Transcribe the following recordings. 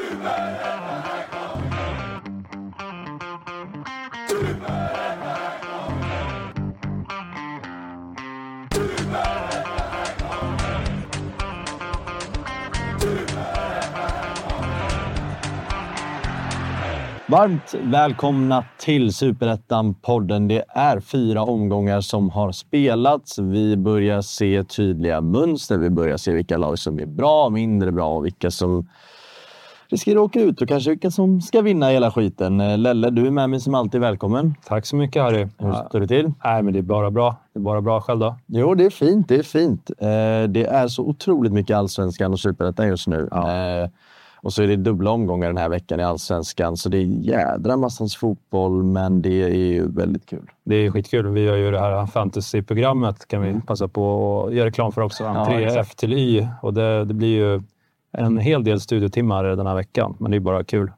Varmt välkomna till Superettan-podden. Det är 4 omgångar som har spelats. Vi börjar se tydliga mönster. Vi börjar se vilka lag som är bra, mindre bra och vilka som riskerar att åka ut och kanske vilka som ska vinna hela skiten. Lelle, du är med mig som alltid. Välkommen. Tack så mycket, Harry. Hur står det till? Nej, men det är bara bra. Det är bara bra själv då. Jo, det är fint. Det är fint. Det är så otroligt mycket Allsvenskan och Superettan just nu. Ja. Och så är det dubbla omgångar den här veckan i Allsvenskan. Så det är jädra massans fotboll, men det är ju väldigt kul. Det är skitkul. Vi gör ju det här fantasy-programmet. Kan vi passa på att göra reklam för också. 3F till Y. Och det blir ju en hel del studietimmar den här veckan. Men det är bara kul.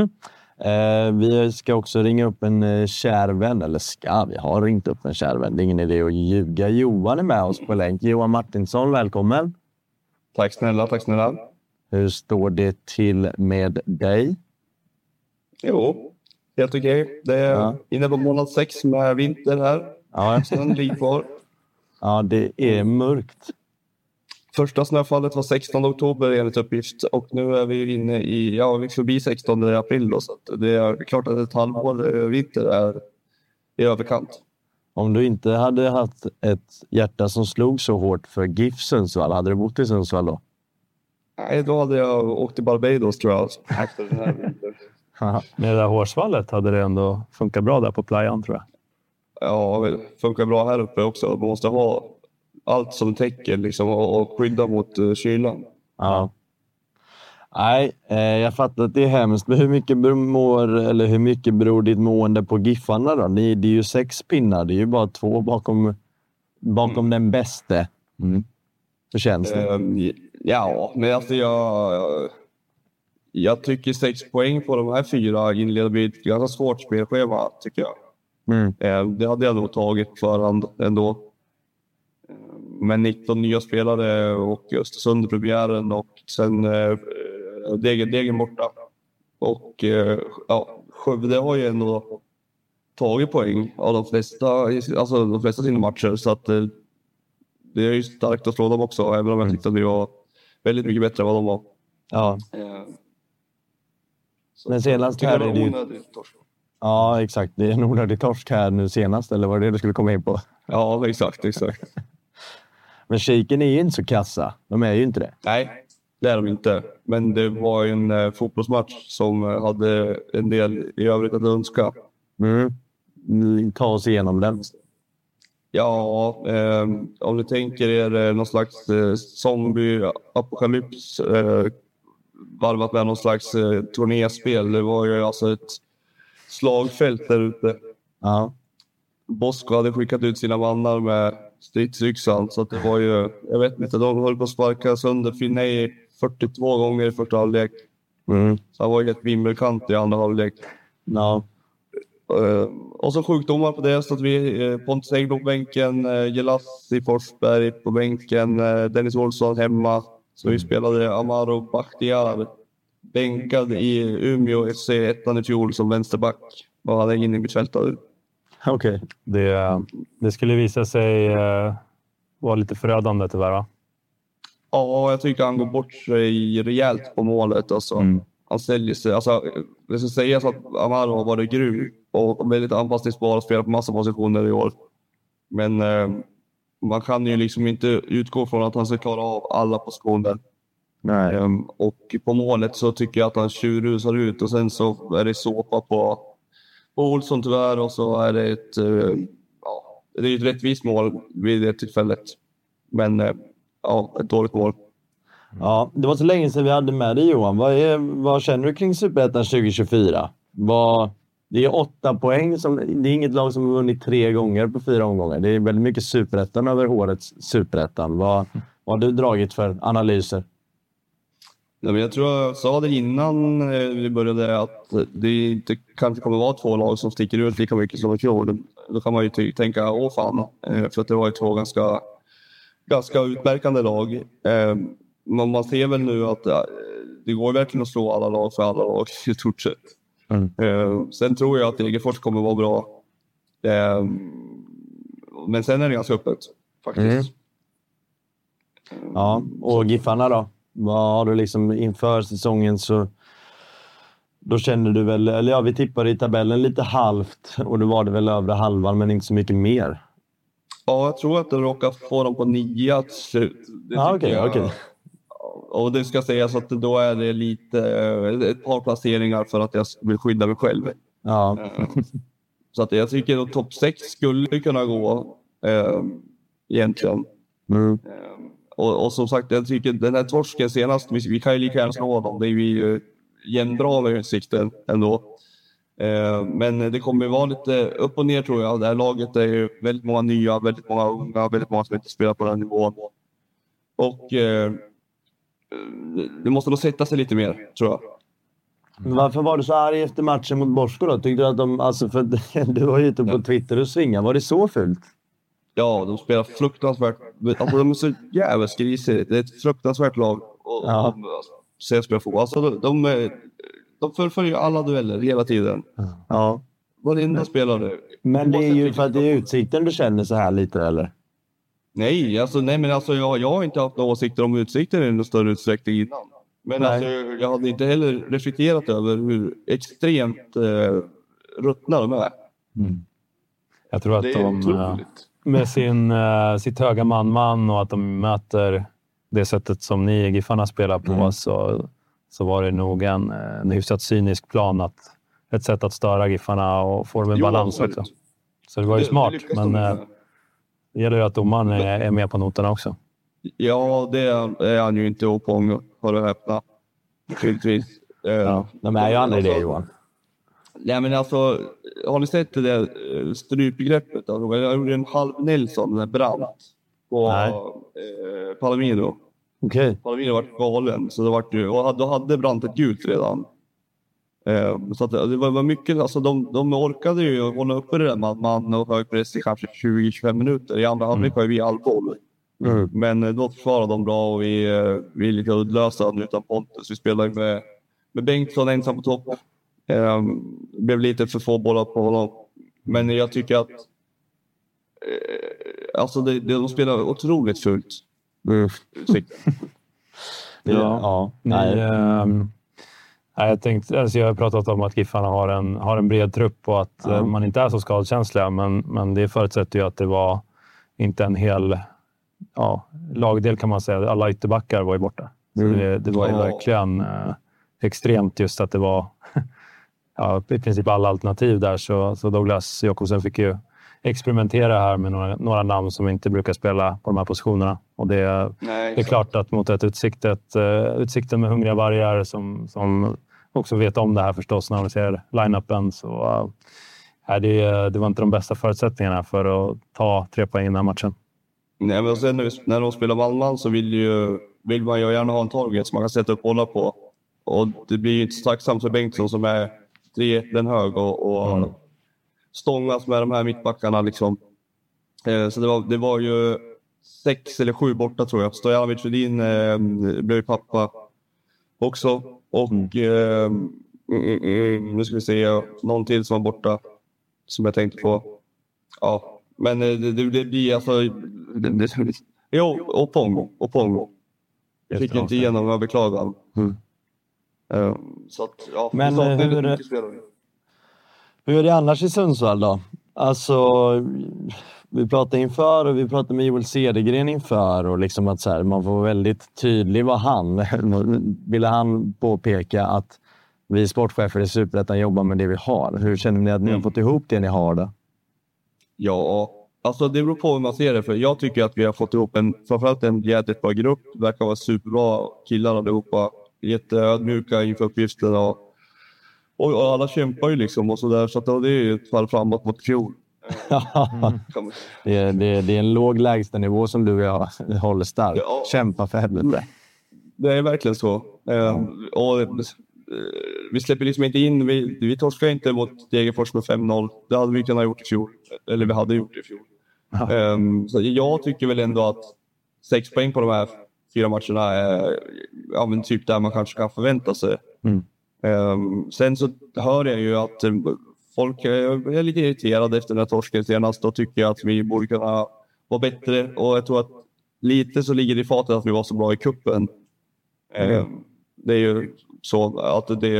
Vi ska också ringa upp en kär vän. Eller vi har ringt upp en kär vän. Det är ingen idé att ljuga. Johan är med oss på länk. Johan Martinsson, välkommen. Tack snälla. Hur står det till med dig? Jo, helt okej. Det är inne på månad 6 med vinter här. Ja. Sen ligger kvar. Ja, det är mörkt. Första snöfallet var 16 oktober enligt uppgift. Och nu är vi inne i, vi är förbi 16 april då. Så att det är klart att ett halvår vinter är i överkant. Om du inte hade haft ett hjärta som slog så hårt för GIF Sundsvall, hade du bott i Sundsvall då? Nej, då hade jag åkt till Barbados tror jag. Efter den här vintern. Med det där hårsvallet hade det ändå funkat bra där på playan, tror jag. Ja, det funkar bra här uppe också. Man måste ha allt som täcker liksom, och skydda mot kylan. Ja. Nej, jag fattar att det är hemskt. Men hur mycket beror ditt mående på Giffarna då? Det är ju 6 pinnar. Det är ju bara 2 bakom den bästa. Hur känns det? Ja, men alltså jag tycker 6 poäng på de här 4 inleder bli ett ganska svårt spelschema, tycker jag. Det hade jag nog tagit förhand ändå. Men 19 nya spelare och Östersund i premiären och sen Degen borta. Och Skövde har ju ändå tagit poäng av de flesta sina matcher, så att det är ju starkt att slå dem också, även om jag tyckte att vi var väldigt mycket bättre än vad de var. Ja. Men senast här är det ju... Ja, exakt. Det är en onödig torsk här nu senast, eller var det du skulle komma in på? Ja, exakt. Men Shaken är ju inte så kassa. De är ju inte det. Nej, det är de inte. Men det var ju en fotbollsmatch som hade en del i övrigt att önska. Ta oss igenom den. Ja, om du tänker er någon slags zombie-apokalyps varvat med någon slags turnéspel. Det var ju alltså ett slagfält där ute. Ja. Bosko hade skickat ut sina mannar med stridsyxan, så att det var ju, jag vet inte, de höll på att sparka sönder Finney 42 gånger i första halvlek. Så han var ju ett vimmelkant i andra halvlek. Ja. Och så sjukdomar på det, så att vi Pontus Engblom på bänken, Gelassi Forsberg på bänken, Dennis Olsson hemma. Så vi spelade Amaro Bakhtiar bänkad i Umeå FC 1 i fjol som vänsterback, och han är inne i mittfältare. Okej. Det skulle visa sig vara lite förödande tyvärr, va? Ja, jag tycker han går bort sig rejält på målet. Alltså. Han säljer sig. Alltså, det ska sägas att Amaro har varit grym och väldigt anpassningsbar och spelar på massa positioner i år. Men man kan ju liksom inte utgå från att han ska klara av alla positioner. Nej. Och på målet så tycker jag att han tjurrusar ut, och sen så är det såpa på Olsson tyvärr, och så är det det är ett rättvist mål vid det tillfället. Men ett dåligt mål. Ja, det var så länge sedan vi hade med dig, Johan. Vad känner du kring Superettan 2024? Det är 8 poäng. Det är inget lag som har vunnit 3 gånger på 4 omgångar. Det är väldigt mycket Superettan över årets Superettan. Vad har du dragit för analyser? Ja, men jag tror jag sa det innan vi började, att det inte kanske kommer vara 2 lag som sticker ut lika mycket som i fjol. Då kan man ju tänka, fan. För att det var ju 2 ganska utmärkande lag. Man ser väl nu att det går verkligen att slå alla lag för alla lag i stort sett. Sen tror jag att Degerfors kommer vara bra. Men sen är det ganska öppet faktiskt. Ja, och Giffarna då? Vad har du liksom inför säsongen så... Då känner du väl, eller ja, vi tippade i tabellen lite halvt och då var det väl övre halvan men inte så mycket mer. Ja, jag tror att de råkar få dem på 9 till slut. Okej. Och det ska sägas att då är det lite ett par placeringar för att jag vill skydda mig själv. Ja. Så att jag tycker att topp 6 skulle kunna gå egentligen. Och som sagt, jag tycker den här torsken senast, vi kan ju lika gärna slå dem. Det är ju jämnbra med utsikten ändå. Men det kommer ju vara lite upp och ner tror jag. Det här laget är ju väldigt många nya, väldigt många unga, väldigt många som inte spelar på den nivån. Och det måste nog sätta sig lite mer, tror jag. Varför var du så arg efter matchen mot Bosko då? Tyckte du att de, alltså för du var ju ute på Twitter och svinga. Var det så fult? Ja, de spelar fruktansvärt. Alltså de är så jävla grisiga. Det är ett fruktansvärt lag. Och sen spelar fotboll. Alltså de fullföljer alla dueller hela tiden. Ja. Varenda spelare. Men det är ju för att det är Utsikten du känner så här lite, eller? Nej, men jag har inte haft några åsikter om Utsikten i någon större utsträckning innan. Men alltså, jag hade inte heller reflekterat över hur extremt ruttna de är. Jag tror att de med sitt höga man och att de möter det sättet som ni i Giffarna spelar på så var det nog en hyfsat cynisk plan ett sätt att störa Giffarna och få dem i balans också. Så det var ju smart, men det gäller ju att domaren är med på noterna också. Ja, det är han ju inte Opong för att häpna. De är ju aldrig det, Johan. Nej, men alltså, har ni sett det där strypgreppet? Alltså, jag gjorde en halv Nelson, den där Brandt på Palomino. Okej. Palomino var galen, så det var ju, och då hade Brandt ett gult redan. Så att det var mycket, alltså de orkade ju hålla uppe det där man och hög press i kanske 20-25 minuter. I andra halvlek var vi all boll. Men då försvarade de bra och vi är lite uddlösa utan Pontus. Vi spelade med Bengtsson ensam på topp. Det blev lite för få bollar på honom. Men jag tycker att alltså de spelar otroligt fult. Jag har pratat om att Giffarna har en bred trupp och att man inte är så skadekänsliga, men det förutsätter ju att det var inte en hel lagdel kan man säga. Alla ytterbackar var ju borta. Så det var ju verkligen extremt just att det var i princip alla alternativ där. Så Douglas Jakobsen fick ju experimentera här med några namn som inte brukar spela på de här positionerna. Och det är klart att mot ett Utsikten med hungriga vargar som också vet om det här förstås när de ser line-upen, så det var inte de bästa förutsättningarna för att ta 3 poäng i den här matchen. Nej, men sen när de spelar man så vill man ju gärna ha en target som man kan sätta upp bollar på. Och det blir ju inte så tacksamt för Bengtsson som är 3 den hög och stångas med de här mittbackarna liksom. Så det var ju 6 eller 7 borta tror jag. Stojanovic Rudin blev ju pappa också. Och nu ska vi se någon till som var borta som jag tänkte på. Ja, men det blir alltså och Pongo. Jag fick inte igenom att beklaga. Så att, ja, men hur är det annars i Sundsvall då? Alltså, vi pratar inför och vi pratar med Joel Cedergren inför och liksom att så här, man får väldigt tydlig vad ville han påpeka att vi sportchefer i Superettan jobbar med det vi har. Hur känner ni att ni har fått ihop det ni har då? Ja, alltså det beror på hur man ser det, för jag tycker att vi har fått ihop framförallt en jävligt bra grupp. Det verkar vara superbra killar allihopa, jätteödmjuka inför uppgiften och alla kämpar ju liksom och sådär, så att det är ju ett fall framåt mot fjol. Det är en låg lägstanivå som du och jag håller starkt. Ja. Kämpa för helvete. Det är verkligen så. Och vi släpper liksom inte in, vi torskar inte mot Degerfors med 5-0. Det hade vi kunnat gjort i fjol. Eller vi hade gjort det i fjol. Så jag tycker väl ändå att 6 poäng på de här 4 matcherna är men typ där man kanske kan förvänta sig. Sen så hör jag ju att folk är lite irriterade efter den här torsken senast. Då tycker jag att vi borde kunna vara bättre. Och jag tror att lite så ligger det i fatet att vi var så bra i kuppen. Det är ju så att det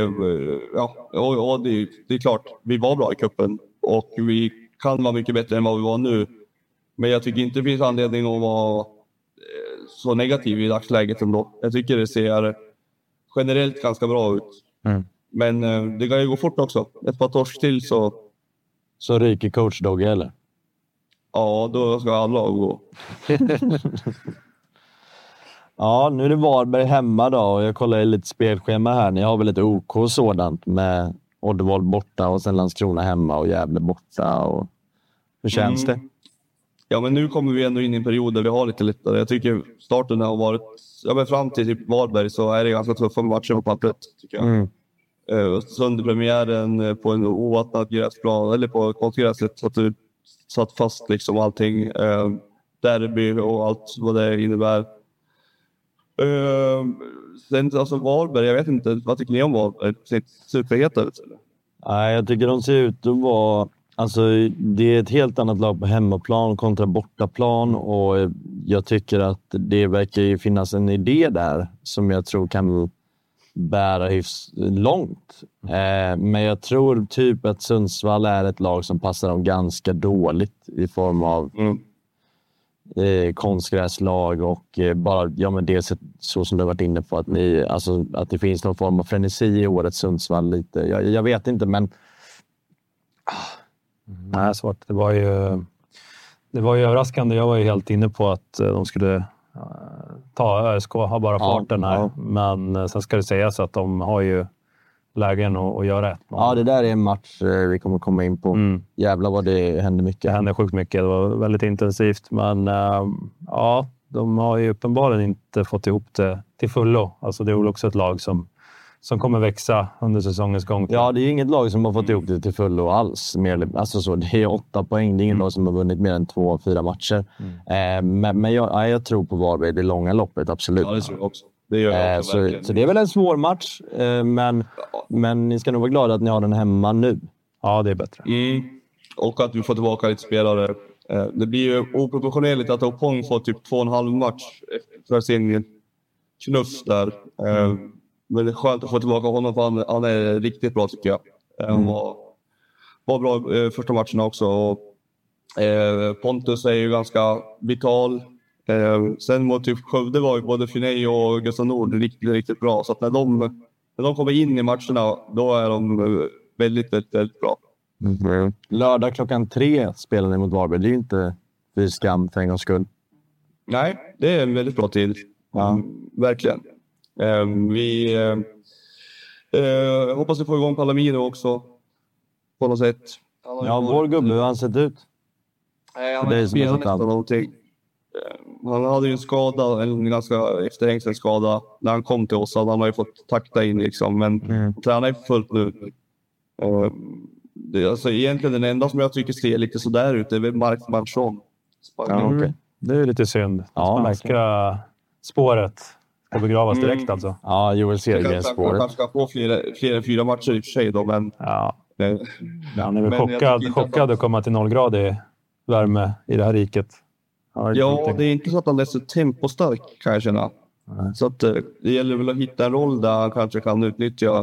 är klart, vi var bra i kuppen. Och vi kan vara mycket bättre än vad vi var nu. Men jag tycker inte det finns anledning att vara så negativ i dagsläget ändå. Jag tycker det ser generellt ganska bra ut. Men det kan ju gå fort också. Ett par torsk till så... Så ryker coach Dogge eller? Ja, då ska alla gå. Ja, nu är det Varberg hemma då. Och jag kollar lite spelschema här. Ni har väl lite OK sådant med Oddevold borta och sen Landskrona hemma och Gävle borta. Och... Hur känns det? Ja, men nu kommer vi ändå in i en period där vi har lite lättare. Jag tycker starten har varit... Ja, men fram till typ Varberg så är det ganska tuffa matcher på pappret, tycker jag. Sönderpremiären på en ovattnad gräsplan eller på konstgräset så att du satt fast liksom allting. Derby och allt vad det innebär. Sen alltså Varberg, jag vet inte, vad tycker ni om Varberg? Superheta ut eller? Nej, jag tycker de ser ut att vara... Alltså, det är ett helt annat lag på hemmaplan kontra bortaplan och jag tycker att det verkar ju finnas en idé där som jag tror kan bära långt. Men jag tror typ att Sundsvall är ett lag som passar dem ganska dåligt i form av konstgräslag och bara, ja men dels så som du har varit inne på att det finns någon form av frenesi i årets Sundsvall lite. Jag vet inte, men nej, svårt. Det var ju överraskande. Jag var ju helt inne på att de skulle ta ÖSK, ha bara farten här. Ja. Men sen ska det sägas att de har ju lägen att göra ett. Ja, det där är en match vi kommer komma in på. Jävlar vad det hände mycket. Det hände sjukt mycket. Det var väldigt intensivt. Men ja, de har ju uppenbarligen inte fått ihop det till fullo. Alltså det är väl också ett lag som kommer växa under säsongens gång. Ja, det är inget lag som har fått ihop det till fullo alls. Alltså så, det är 8 poäng. Det är ingen lag som har vunnit mer än 2-4 matcher. Men jag tror på Varberg det långa loppet, absolut. Ja, det tror jag också. Det gör jag så det är väl en svår match. Men ni ska nog vara glada att ni har den hemma nu. Ja, det är bättre. Och att vi får tillbaka lite spelare. Det blir ju oproportionerligt att Opong får typ 2,5 match för sin knuff där. Men det är skönt att få tillbaka honom för han är riktigt bra tycker jag. Han var bra första matcherna också. Och, Pontus är ju ganska vital. Sen mot typ Skövde var ju både Finney och Gustav Nord riktigt bra. Så att när de kommer in i matcherna då är de väldigt, väldigt, väldigt bra. Lördag 3:00 spelar ni mot Varberg. Det är ju inte för skam för en gångs skull. Nej, det är en väldigt bra tid. Verkligen. Vi hoppas vi får igång Palomino också på något sätt. Ja, vår gubbe, hur har han sett ut? Han har spelat nästan någonting. Han hade ju en skada, en ganska efterhängsen skada när han kom till oss. Han har ju fått takta in liksom, men tränar är fullt nu. Det är alltså egentligen den enda som jag tycker ser lite sådär ut, det är väl Mark Manchon. Okay. Det är lite synd. Spanska spåret ska begravas direkt alltså. Ja, Joel Sergren spåret. Han kanske ska få fler än 4 matcher i och för sig då, men... Ja. Han är väl chockad att komma till 0-gradig värme i det här riket. Ja, det är inte så att han är så tempostark kan jag känna. Så att det gäller väl att hitta en roll där han kanske kan utnyttja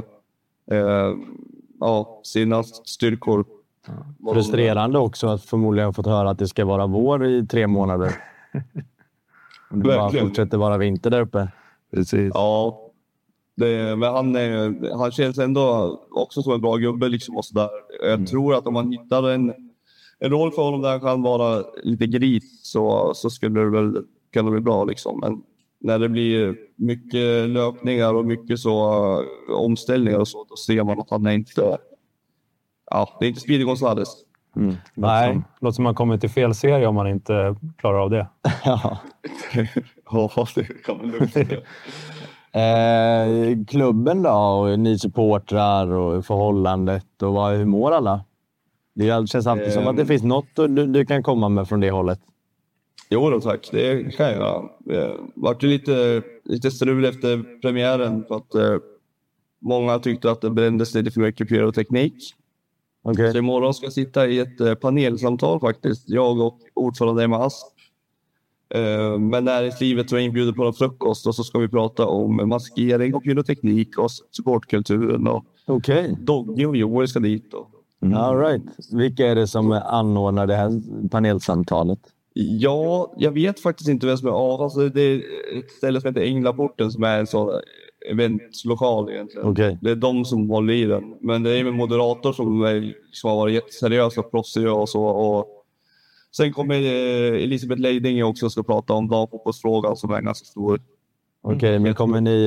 sina styrkor. Frustrerande också att förmodligen fått höra att det ska vara vår i 3 månader. Det bara fortsätter vara vinter där uppe. Precis. Ja, men han känns ändå också som en bra gubbe liksom och sådär. Jag tror att om man hittar en roll för honom där han kan vara lite gris så skulle det väl kunna bli bra liksom. Men när det blir mycket löpningar och mycket så omställningar och så, då ser man att han är inte... Ja, det är inte Speedy Gonzales. Nej, låter som man kommer till fel serie om man inte klarar av det. Ja, det kan man lugnt säga. Klubben då, och ni supportrar och förhållandet och hur mår alla? Det känns alltid som att det finns något du kan komma med från det hållet. Jo då, tack. Det kan jag göra. Det var ju lite strul efter premiären för att många tyckte att det brändes lite för mycket pyroteknik. Okay. Så imorgon ska jag sitta i ett panelsamtal faktiskt. Jag och ordförande Emma Asp. Men näringslivet var inbjudet på en frukost och så ska vi prata om maskering och pyroteknik och supportkulturen. Doggy och Joel ska dit. All right. Vilka är det som anordnar det här panelsamtalet? Ja, jag vet faktiskt inte vem som är av. Alltså, det är ett ställe som heter Änglaporten som är en sån eventlokal egentligen. Okay. Det är de som håller i den. Men det är en moderator som har varit jätteseriös och proffsig och så. Och sen kommer Elisabeth Leidinge också och ska prata om damfotbollsfrågan som är ganska stor. Okej, men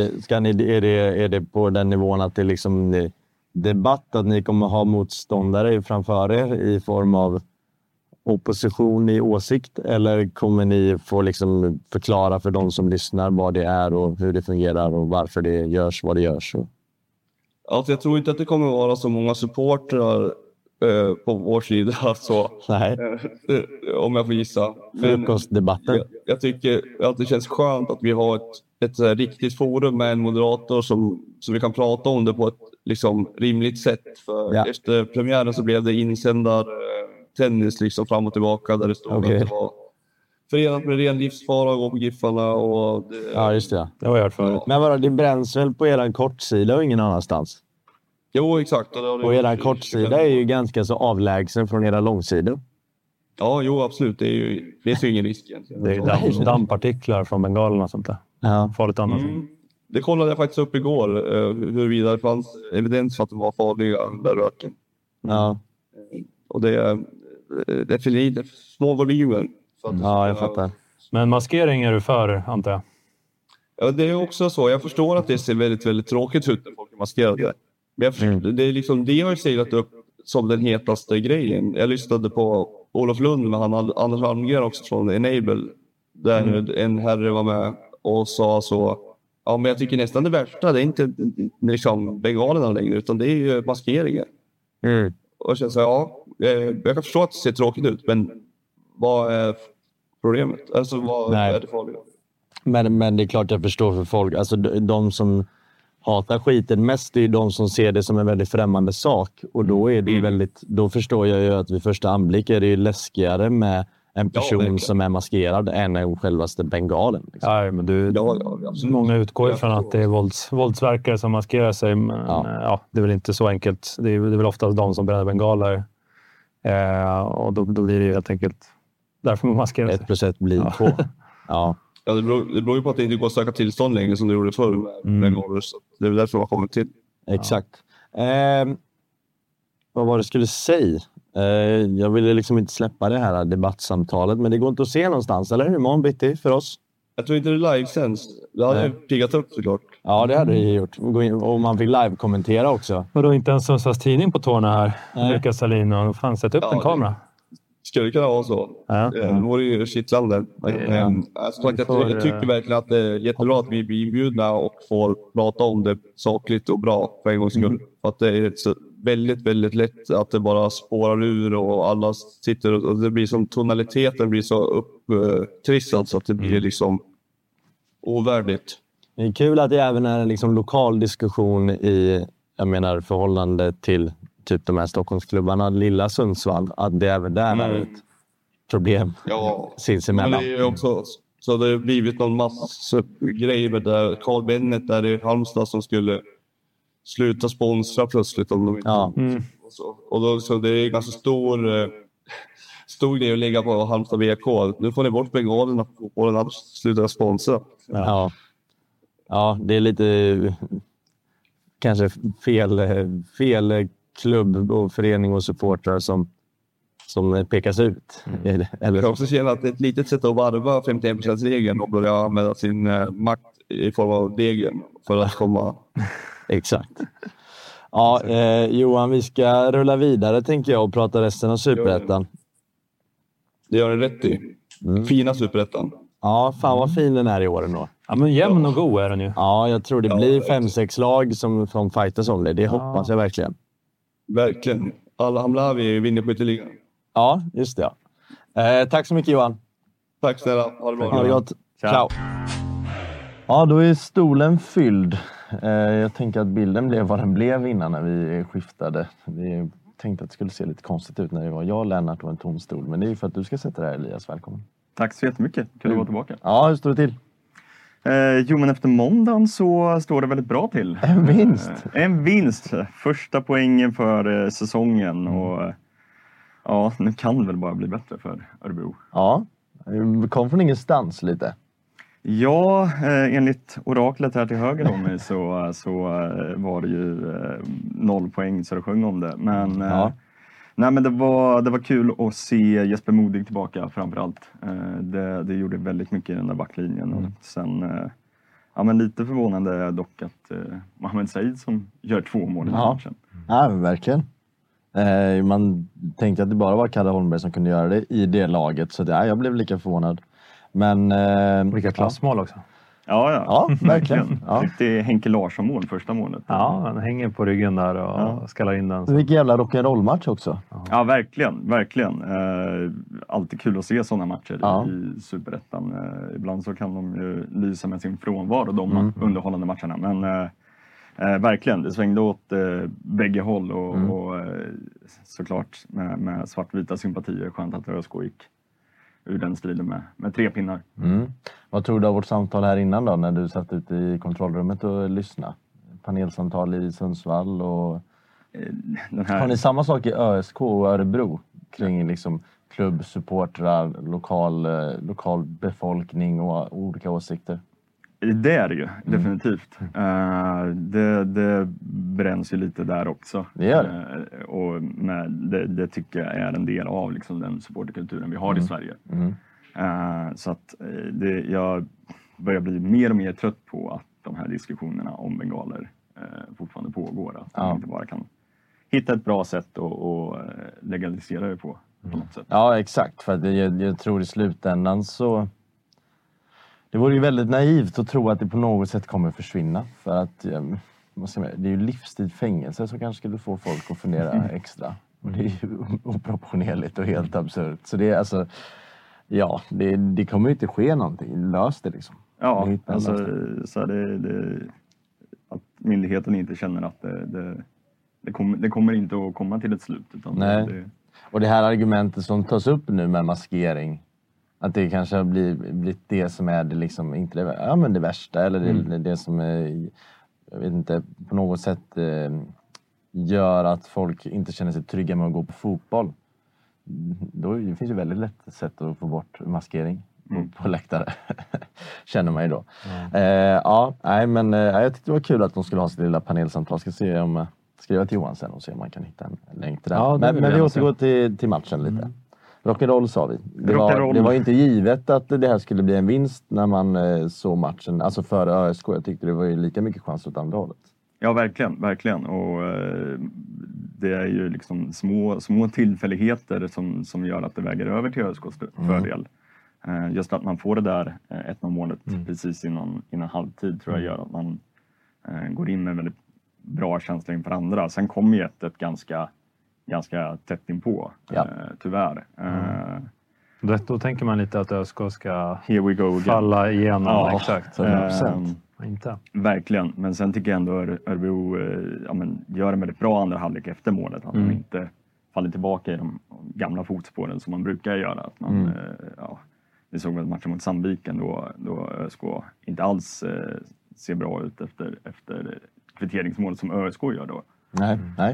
är det på den nivån att det liksom debatt, att ni kommer ha motståndare framför er i form av opposition i åsikt, eller kommer ni få liksom förklara för de som lyssnar vad det är och hur det fungerar och varför det görs vad det görs? Alltså jag tror inte att det kommer vara så många supportrar på vår sida så. Nej. Om jag får gissa. Frukostdebatten. Jag tycker att det känns skönt att vi har ett riktigt forum med en moderator som vi kan prata om det på ett liksom rimligt sätt. För efter premiären så blev det insändar tennis liksom fram och tillbaka där det stod att det var förenat med ren livsfara och gå på Giffarna och ja, just det. Det har jag hört förut. Men vadå, det bränns väl på eran kortsida och ingen annanstans? Jo, exakt. Och eran kortsida är ju ganska så avlägsen från era långsidor. Ja, jo, absolut. Det är ju ingen risk egentligen. Det är dampartiklar från bengalerna och sånt där. Ja. Farligt annat. Det kollade jag faktiskt upp igår. Huruvida det fanns evidens för att de var farliga där röken. Ja. Och det är för lite små volymer. Ja, jag fattar. Men maskering är du för, antar jag? Ja, det är också så. Jag förstår att det ser väldigt, väldigt tråkigt ut när folk är maskerade. Men det är liksom, det har ju seglat upp som den hetaste grejen. Jag lyssnade på Olof Lund med Anders Almgren också från Enable. Där en herre var med och sa så. Ja, men jag tycker nästan det värsta, det är inte liksom bengalerna längre, utan det är ju maskeringen. Och jag känner så jag kan förstå att det ser tråkigt ut, men vad är problemet? Alltså vad är det farliga? Men det är klart jag förstår för folk. Alltså de som hatar skiten mest är de som ser det som en väldigt främmande sak. Och då är det då förstår jag ju att vid första anblick är det ju läskigare med en person som är maskerad än en självaste bengalen. Liksom. Ja, men många utgår från att det är våldsverkare som maskerar sig. Men, det är väl inte så enkelt. Det är väl oftast de som bränner bengaler. Och då blir det ju helt enkelt därför man maskerar sig. 1+1 blir 2. Ja. Ja, det beror ju på att det inte går att söka tillstånd längre som det gjorde förr med bengaler. Så det är därför man kommer till. Exakt. Vad var det skulle säga? Jag ville liksom inte släppa det här debattsamtalet, men det går inte att se någonstans, eller hur? Imorgon bitti för oss. Jag tror inte det är livesänds. Det hade jag piggat upp såklart. Ja, det hade det gjort. Och man fick live-kommentera också. Och då inte en Sundsvalls tidning på tårna här. Lukas Salin och fan sätta upp en kamera. Skulle kunna vara så. Ja. Det vore ju kittlande. Jag tycker verkligen att det är jättebra att vi blir inbjudna och får prata om det sakligt och bra för en gångs skull. För att det är så väldigt, väldigt lätt att det bara spårar ur och alla sitter och det blir som tonaliteten blir så upptrissad så att det blir liksom ovärdigt. Det är kul att det även är en liksom lokal diskussion i, jag menar, förhållande till typ de här Stockholmsklubbarna, lilla Sundsvall, att det även där är ett problem sinsemellan. Men det är ju också så det har blivit någon massa grejer med där Carl Bennet där i Halmstad som skulle sluta sponsra plötsligt om de inte och då så det är ganska stor grej att lägga på Halmstad VK. Nu får ni bort bengalerna och den andra slutar sponsra. Ja, det är lite kanske fel klubb och förening och supportrar som pekas ut. Eller? Jag kan också känna att det är ett litet sätt att varva 51%-regeln och börja använda sin makt i form av degen för att komma... Exakt. Ja, Johan, vi ska rulla vidare tänker jag och prata resten av Superettan. Det gör det rätt i. Fina Superettan. Ja, fan vad fin den är i år ändå. Ja, men jämn och god är den ju. Ja, jag tror det blir 5-6 lag som fightas om det. Det hoppas jag verkligen. Verkligen. Alla Hamlavi vinner skytteligan. Ja, just det. Ja. Tack så mycket Johan. Tack snälla. Ha det bra. Ha det gott. Ciao. Ja, då är stolen fylld. Jag tänker att bilden blev vad den blev innan när vi skiftade. Jag tänkte att det skulle se lite konstigt ut när det var jag, Lennart och en tom stol. Men det är ju för att du ska sätta dig här, Elias. Välkommen. Tack så jättemycket. Kul att vara tillbaka. Ja, hur står det till? Jo, men efter måndagen så står det väldigt bra till. En vinst. En vinst. Första poängen för säsongen. Och ja, nu kan det väl bara bli bättre för Örebro. Ja, kom från ingenstans lite. Ja, enligt oraklet här till höger om mig så var det ju 0 poäng så det sjöng om det. Men, nej, men det var kul att se Jesper Modig tillbaka framförallt. Det gjorde väldigt mycket i den där backlinjen. Och sen, ja, men lite förvånande dock att Mohamed Said som gör 2 mål i matchen. Ja, verkligen. Man tänkte att det bara var Kalle Holmberg som kunde göra det i det laget. Så jag blev lika förvånad. Men, vilka klassmål också. Ja, verkligen. Ja. Det är Henke Larsson-mål, första målet. Ja, han hänger på ryggen där och skallar in den. Vilken jävla rock'n'roll-match också. Ja, verkligen. Alltid kul att se sådana matcher i Superettan. Ibland så kan de ju lysa med sin frånvaro, de underhållande matcherna. Men verkligen, det svängde åt bägge håll och såklart med svartvita sympatier. Skönt att ÖSK gick ur den striden med 3 pinnar. Vad tror du av vårt samtal här innan då, när du satt ute i kontrollrummet och lyssnade? Panelsamtal i Sundsvall och... Har ni samma sak i ÖSK och Örebro? Kring liksom klubb, supportrar, lokal befolkning och olika åsikter? Det är det ju, definitivt. Det bränns ju lite där också. Det gör det. Och det tycker jag är en del av liksom den supporterkulturen vi har i Sverige. Så att jag börjar bli mer och mer trött på att de här diskussionerna om bengaler fortfarande pågår. Att man inte bara kan hitta ett bra sätt och legalisera det på något sätt. Ja, exakt. För att jag tror i slutändan så... Det vore ju väldigt naivt att tro att det på något sätt kommer försvinna. För att det är ju livstid fängelse som kanske skulle få folk att fundera extra. Och det är ju oproportionerligt och helt absurt. Så det är alltså... Ja, det kommer ju inte ske någonting. Lös det liksom. Ja, alltså så att myndigheten inte känner att det kommer inte att komma till ett slut. Utan nej. Och det här argumentet som tas upp nu med maskering... Att det kanske har blivit det som är det liksom, inte det värsta eller det som är, jag vet inte, på något sätt gör att folk inte känner sig trygga med att gå på fotboll. Då det finns ju väldigt lätt sätt att få bort maskering på läktare. Känner man ju då. Jag tyckte det var kul att de skulle ha sitt lilla panelsamtal. Jag ska se om skriva till Johan sen och se om man kan hitta en länk till det. Ja, men vi återgår till matchen lite. Rock'n'roll sa vi. Det var inte givet att det här skulle bli en vinst när man såg matchen. Alltså före ÖSK. Jag tyckte det var ju lika mycket chans åt andra hållet. Ja, verkligen. Och det är ju liksom små tillfälligheter som gör att det väger över till ÖSKs fördel. Just att man får det där 1-0 målet precis innan halvtid tror jag gör att man går in med väldigt bra känsla inför andra. Sen kommer ju ett ganska tätt inpå, tyvärr. Då tänker man lite att ÖSK ska here we go falla igenom. Ja, exakt. Inte. Verkligen, men sen tycker jag ändå Örebro gör en väldigt bra andra halvlek efter målet. Att man inte faller tillbaka i de gamla fotspåren som man brukar göra. Att man, vi såg väl matchen mot Sandviken då ÖSK inte alls ser bra ut efter kvitteringsmålet som ÖSK gör då. Nej.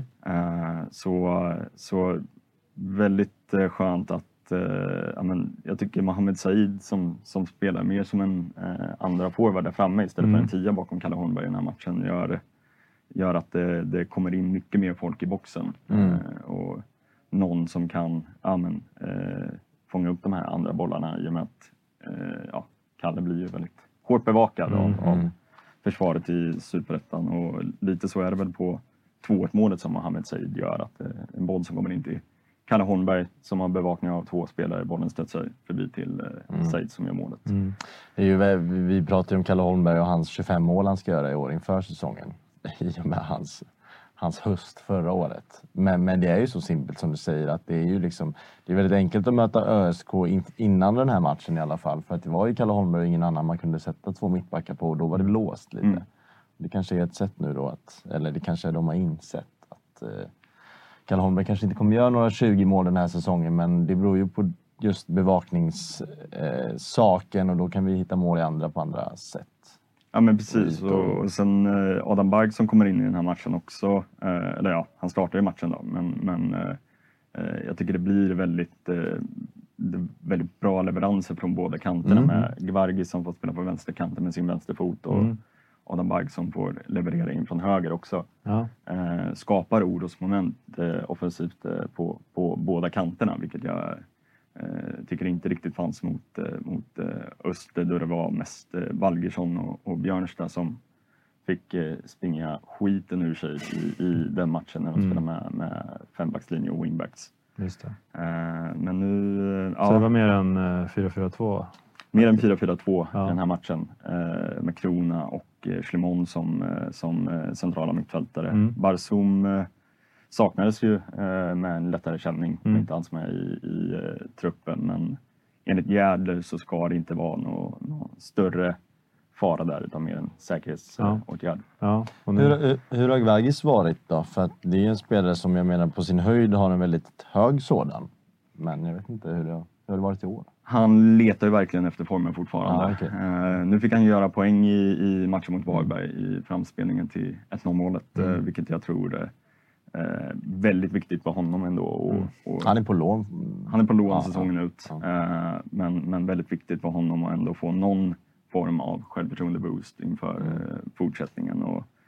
Så väldigt skönt att jag tycker Mohamed Said som spelar mer som en andra forward där framme istället för en 10 bakom Kalle Holmberg i den här matchen gör att det kommer in mycket mer folk i boxen och någon som kan fånga upp de här andra bollarna i och med att Kalle blir ju väldigt hårt bevakad av försvaret i Superettan och lite så är det väl på 2-1 målet som Mohamed Said gör att en boll som kommer in till Kalle Holmberg som har bevakning av 2 spelare, bollen stötsar förbi till Said som gör målet. Det är ju, vi pratar ju om Kalle Holmberg och hans 25 mål han ska göra i år inför säsongen. I och med hans hans höst förra året. Men det är ju så simpelt som du säger att det är ju liksom, det är väldigt enkelt att möta ÖSK innan den här matchen i alla fall. För att det var ju Kalle Holmberg och ingen annan man kunde sätta 2 mittbackar på och då var det låst lite. Det kanske är ett sätt nu då eller det kanske är de har insett att Kalle Holmberg kanske inte kommer göra några 20 mål den här säsongen, men det beror ju på just bevakningssaken och då kan vi hitta mål på andra sätt. Ja men precis, och sen Adam Barg som kommer in i den här matchen också, eller ja, han startar ju matchen då, men jag tycker det blir väldigt bra leveranser från båda kanterna med Gvargi som får spela på vänsterkanten med sin vänsterfot och Adam Barg som får leverera in från höger också. Ja. Skapar orosmoment offensivt på båda kanterna, vilket jag tycker inte riktigt fanns mot Öster då det var mest Valgersson och Björnstad som fick springa skiten ur sig i den matchen när de spelade med 5-backslinje och wingbacks. Just det. Men nu... Så det var mer än 4-4-2? Mer än 4-4-2 i den här matchen. Med Krona och Schlemon som centrala mittfältare. Barzum saknades ju med en lättare känning. Inte alls med i truppen. Men enligt Järdler så ska det inte vara någon större fara där utan mer en säkerhetsåtgärd. Ja. Hur har Gvargis varit då? För att det är en spelare som jag menar på sin höjd har en väldigt hög sådan. Men jag vet inte hur det har varit i år. Han letar ju verkligen efter formen fortfarande. Okay. Nu fick han göra poäng i matchen mot Varberg i framspelningen till 1-0-målet. Vilket jag tror är väldigt viktigt för honom ändå. Och han är på lån. Han är på lån säsongen ut. Men väldigt viktigt för honom att ändå få någon form av självförtroende-boost inför fortsättningen.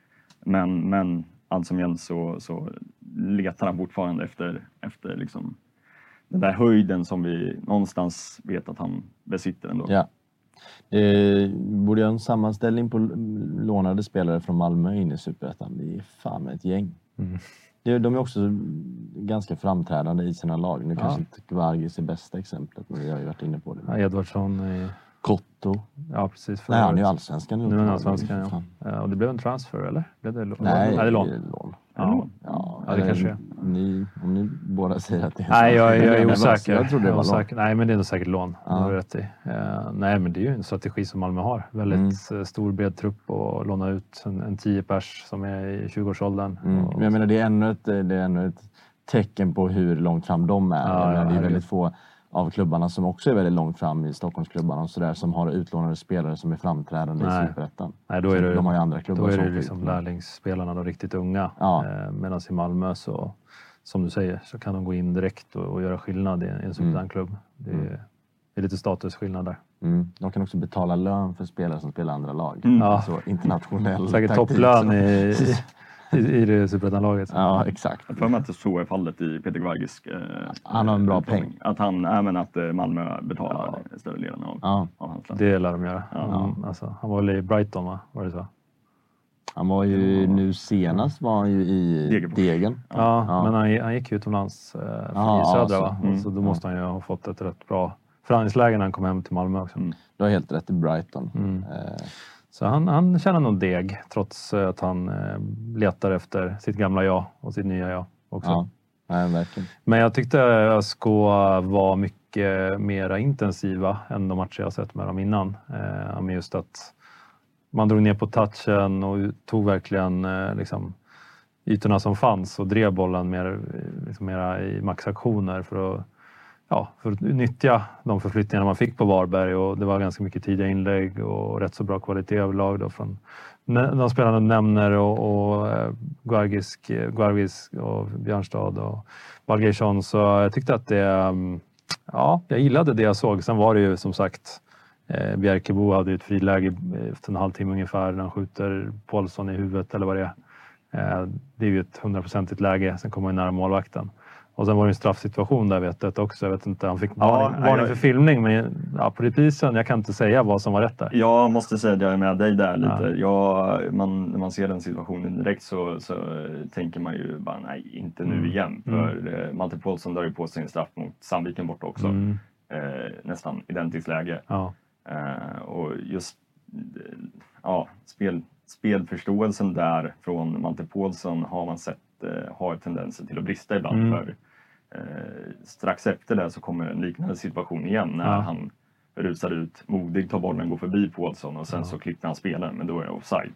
Men allt som Jens så letar han fortfarande efter liksom den där höjden som vi någonstans vet att han besitter ändå. Ja. Borde jag en sammanställning på lånade spelare från Malmö in i Superettan. Det är fan ett gäng. De är också ganska framträdande i sina lag. Nu kanske inte Gvargis är bästa exemplet, men vi har ju varit inne på det. Ja, Edvardsson Kotto. Ja, precis. Nej, han är ju allsvenskan. Nu är han allsvenskan, ja. Och det blev en transfer, eller? Blev det lån? Nej, det är lån. Ja, det kanske är. Om ni båda säger att det är nej, jag är osäker. Jag tror det var lån. Nej, men det är nog säkert lån. Ja. Rätt i. Nej, men det är ju en strategi som Malmö har. Väldigt stor bred trupp och låna ut en 10 pers som är i 20-årsåldern. Men jag menar, det är ännu ett tecken på hur långt fram de är. Det är väldigt få av klubbarna som också är väldigt långt fram i Stockholmsklubbarna och sådär, som har utlånade spelare som är framträdande i Superettan. Nej, då är det, de har ju andra klubbar. Då är det liksom lärlingsspelarna, de riktigt unga. Medan i Malmö så, som du säger, så kan de gå in direkt och göra skillnad i en Superettan-klubb. Det är lite statusskillnad där. De kan också betala lön för spelare som spelar andra lag. Så internationell säkert topplön i det Superettan-laget. Ja, exakt. Jag får mig att så är fallet i Peter Gvargis. Han har en bra peng. Att Malmö betalar större delen av hans lön. Det lär de göra. Alltså, han var väl i Brighton, va? Var det så? Han var ju nu senast i Degen. Men han gick ju utomlands i södra, va? Så då måste han ju ha fått ett rätt bra förhandlingsläge när han kom hem till Malmö också. Du har helt rätt i Brighton. Så han känner nog deg, trots att han letar efter sitt gamla jag och sitt nya jag också. Ja, verkligen. Men jag tyckte ÖSK var mycket mer intensiva än de matcher jag sett med dem innan. Men just att man drog ner på touchen och tog verkligen liksom ytorna som fanns och drev bollen mer i maxaktioner för att nyttja de förflyttningar man fick på Varberg, och det var ganska mycket tidiga inlägg och rätt så bra kvalitet överlag då från de spelarna nämner och Gvargis och Björnstad och Valgersson. Så jag tyckte att jag gillade det jag såg. Sen var det ju som sagt Bjerkebo hade ett friläge efter en halvtimme ungefär när han skjuter Paulsson i huvudet eller vad det är. Det är ju ett 100% läge, sen kommer han nära målvakten. Och sen var det en straffsituation där vet jag också. Jag vet inte, han fick varning för filmning, men på reprisen, jag kan inte säga vad som var rätt där. Jag måste säga att jag är med dig där lite. När man ser den situationen direkt så tänker man ju bara nej, inte nu igen. För Malte Paulsson drar ju på sig en straff mot Sandviken borta också. Nästan identiskt läge. Och just spelförståelsen där från Malte Paulsson har man sett har tendenser till att brista ibland. För strax efter det så kommer en liknande situation igen när han rusar ut, modig, tar bollen, går förbi Paulsson och sen så klippar han spelaren, men då är det offside.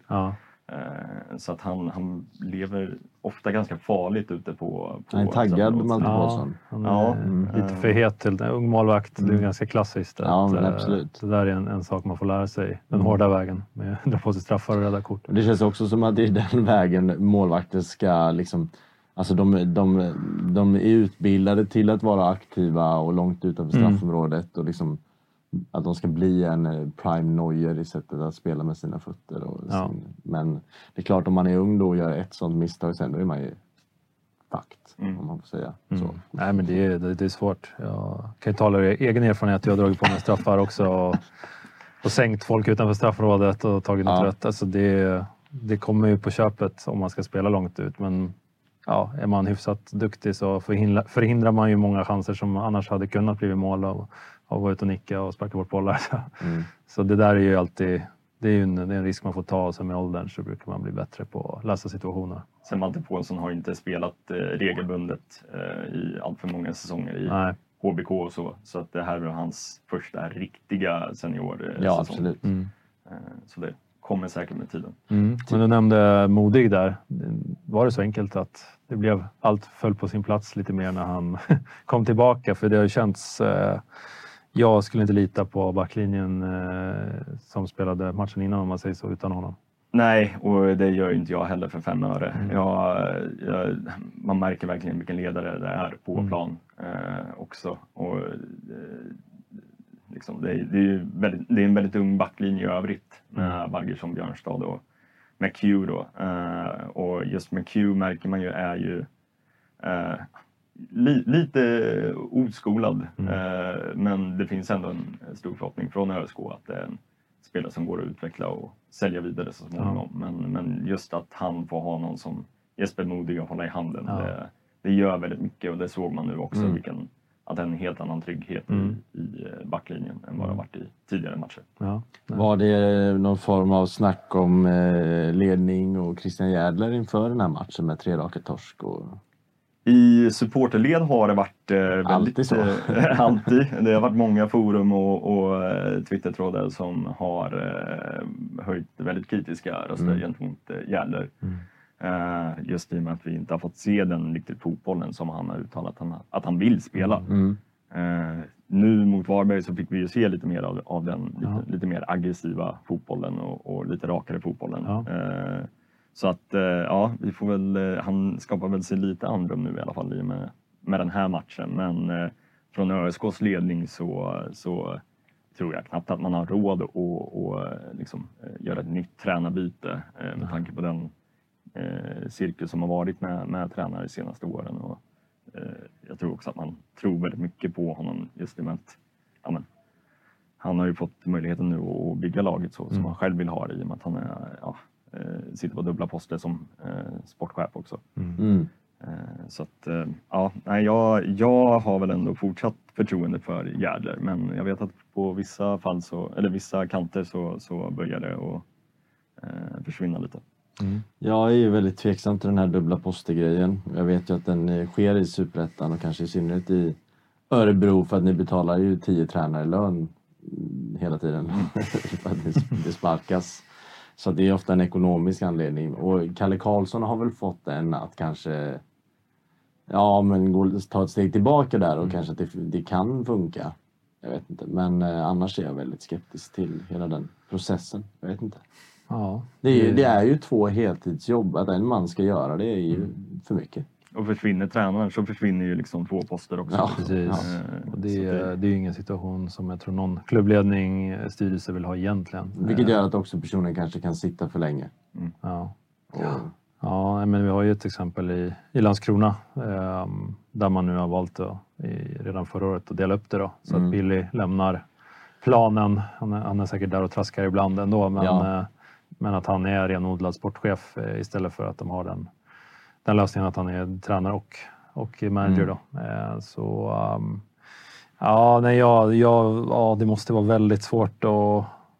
Så att han lever ofta ganska farligt ute på han är taggad, Malte Paulsson. Lite för het till en ung målvakt. Det är ganska klassiskt. Men absolut. Det där är en sak man får lära sig. Den hårda vägen med att dra på sig straffar och rädda kort. Det känns också som att det är den vägen målvakter ska liksom... Alltså de är utbildade till att vara aktiva och långt utanför straffområdet och liksom att de ska bli en prime Neuer i sättet att spela med sina fötter. Men det är klart, om man är ung då och gör ett sånt misstag sen, då är man ju fucked, om man får säga så. Nej, men det är svårt. Jag kan ju tala ur egen erfarenhet. Jag har dragit på mig straffar också och sänkt folk utanför straffområdet och tagit något rätt. Alltså det kommer ju på köpet om man ska spela långt ut, men är man hyfsat duktig så förhindrar man ju många chanser som annars hade kunnat bli mål av att gå ut och nicka och sparka bort bollar. Så det där är ju alltid, det är en risk man får ta, och sen med åldern så brukar man bli bättre på att läsa situationer. Sen Malte Paulsson har inte spelat regelbundet i allt för många säsonger i HBK och så att det här är hans första riktiga seniorsäsong. Ja, absolut. Så det kommer säkert med tiden. Men du nämnde modig där. Var det så enkelt att det blev allt föll på sin plats lite mer när han kom tillbaka? För det har ju känts... jag skulle inte lita på backlinjen som spelade matchen innan, om man säger så, utan honom. Nej, och det gör inte jag heller för 5 öre. Man märker verkligen vilken ledare det är på plan också. Och liksom, det är en väldigt ung backlinje i övrigt med Valgersson, Björnstad och med Q då. Och just med Q märker man ju är ju lite oskolad. Men det finns ändå en stor förhoppning från ÖSK att det är en spelare som går att utveckla och sälja vidare så småningom. Men just att han får ha någon som Jesper Modig och hålla i handen, det gör väldigt mycket, och det såg man nu också att det är en helt annan trygghet i backlinjen än vad det har varit i tidigare matcher. Var det någon form av snack om ledning och Christian Järdler inför den här matchen med 3 raka torsk? I supporterled har det varit väldigt alltid. Det har varit många forum och Twitter-trådar som har höjt väldigt kritiska röster gentemot Järdler. Just i och med att vi inte har fått se den riktigt fotbollen som han har uttalat att han vill spela. Nu mot Varberg så fick vi ju se lite mer av den lite mer aggressiva fotbollen och lite rakare fotbollen. Så att vi får väl, han skapar väl sig lite andrum nu i alla fall med den här matchen. Men från ÖSKs ledning så tror jag knappt att man har råd att liksom, göra ett nytt tränarbyte med tanke på den cirkel som har varit med tränare de senaste åren. Och jag tror också att man tror väldigt mycket på honom just i och med att han har ju fått möjligheten nu att bygga laget så som han själv vill ha det, i och med att han sitter på dubbla poster som sportchef också. Så att jag har väl ändå fortsatt förtroende för Järdler, men jag vet att på vissa fall vissa kanter så börjar det att försvinna lite. Jag är ju väldigt tveksam till den här dubbla poster-grejen. Jag vet ju att den sker i Superettan och kanske i synnerhet i Örebro, för att ni betalar ju 10 tränare lön hela tiden för att det sparkas. Så det är ofta en ekonomisk anledning. Och Kalle Karlsson har väl fått en att kanske ta ett steg tillbaka där och kanske att det kan funka. Jag vet inte. Men annars är jag väldigt skeptisk till hela den processen. Jag vet inte. Det är ju 2 heltidsjobb. Att en man ska göra det är ju för mycket. Och försvinner tränaren så försvinner ju liksom 2 poster också. Ja, precis. Och det är ju ingen situation som jag tror någon klubbledning, styrelse vill ha egentligen. Vilket gör att också personen kanske kan sitta för länge. Ja, men vi har ju ett exempel i Landskrona där man nu har valt redan förra året att dela upp det då. Så att Billy lämnar planen. Han är säkert där och traskar ibland ändå. Men att han är renodlad sportchef istället för att de har den lösningen att han är tränare och manager då. Det måste vara väldigt svårt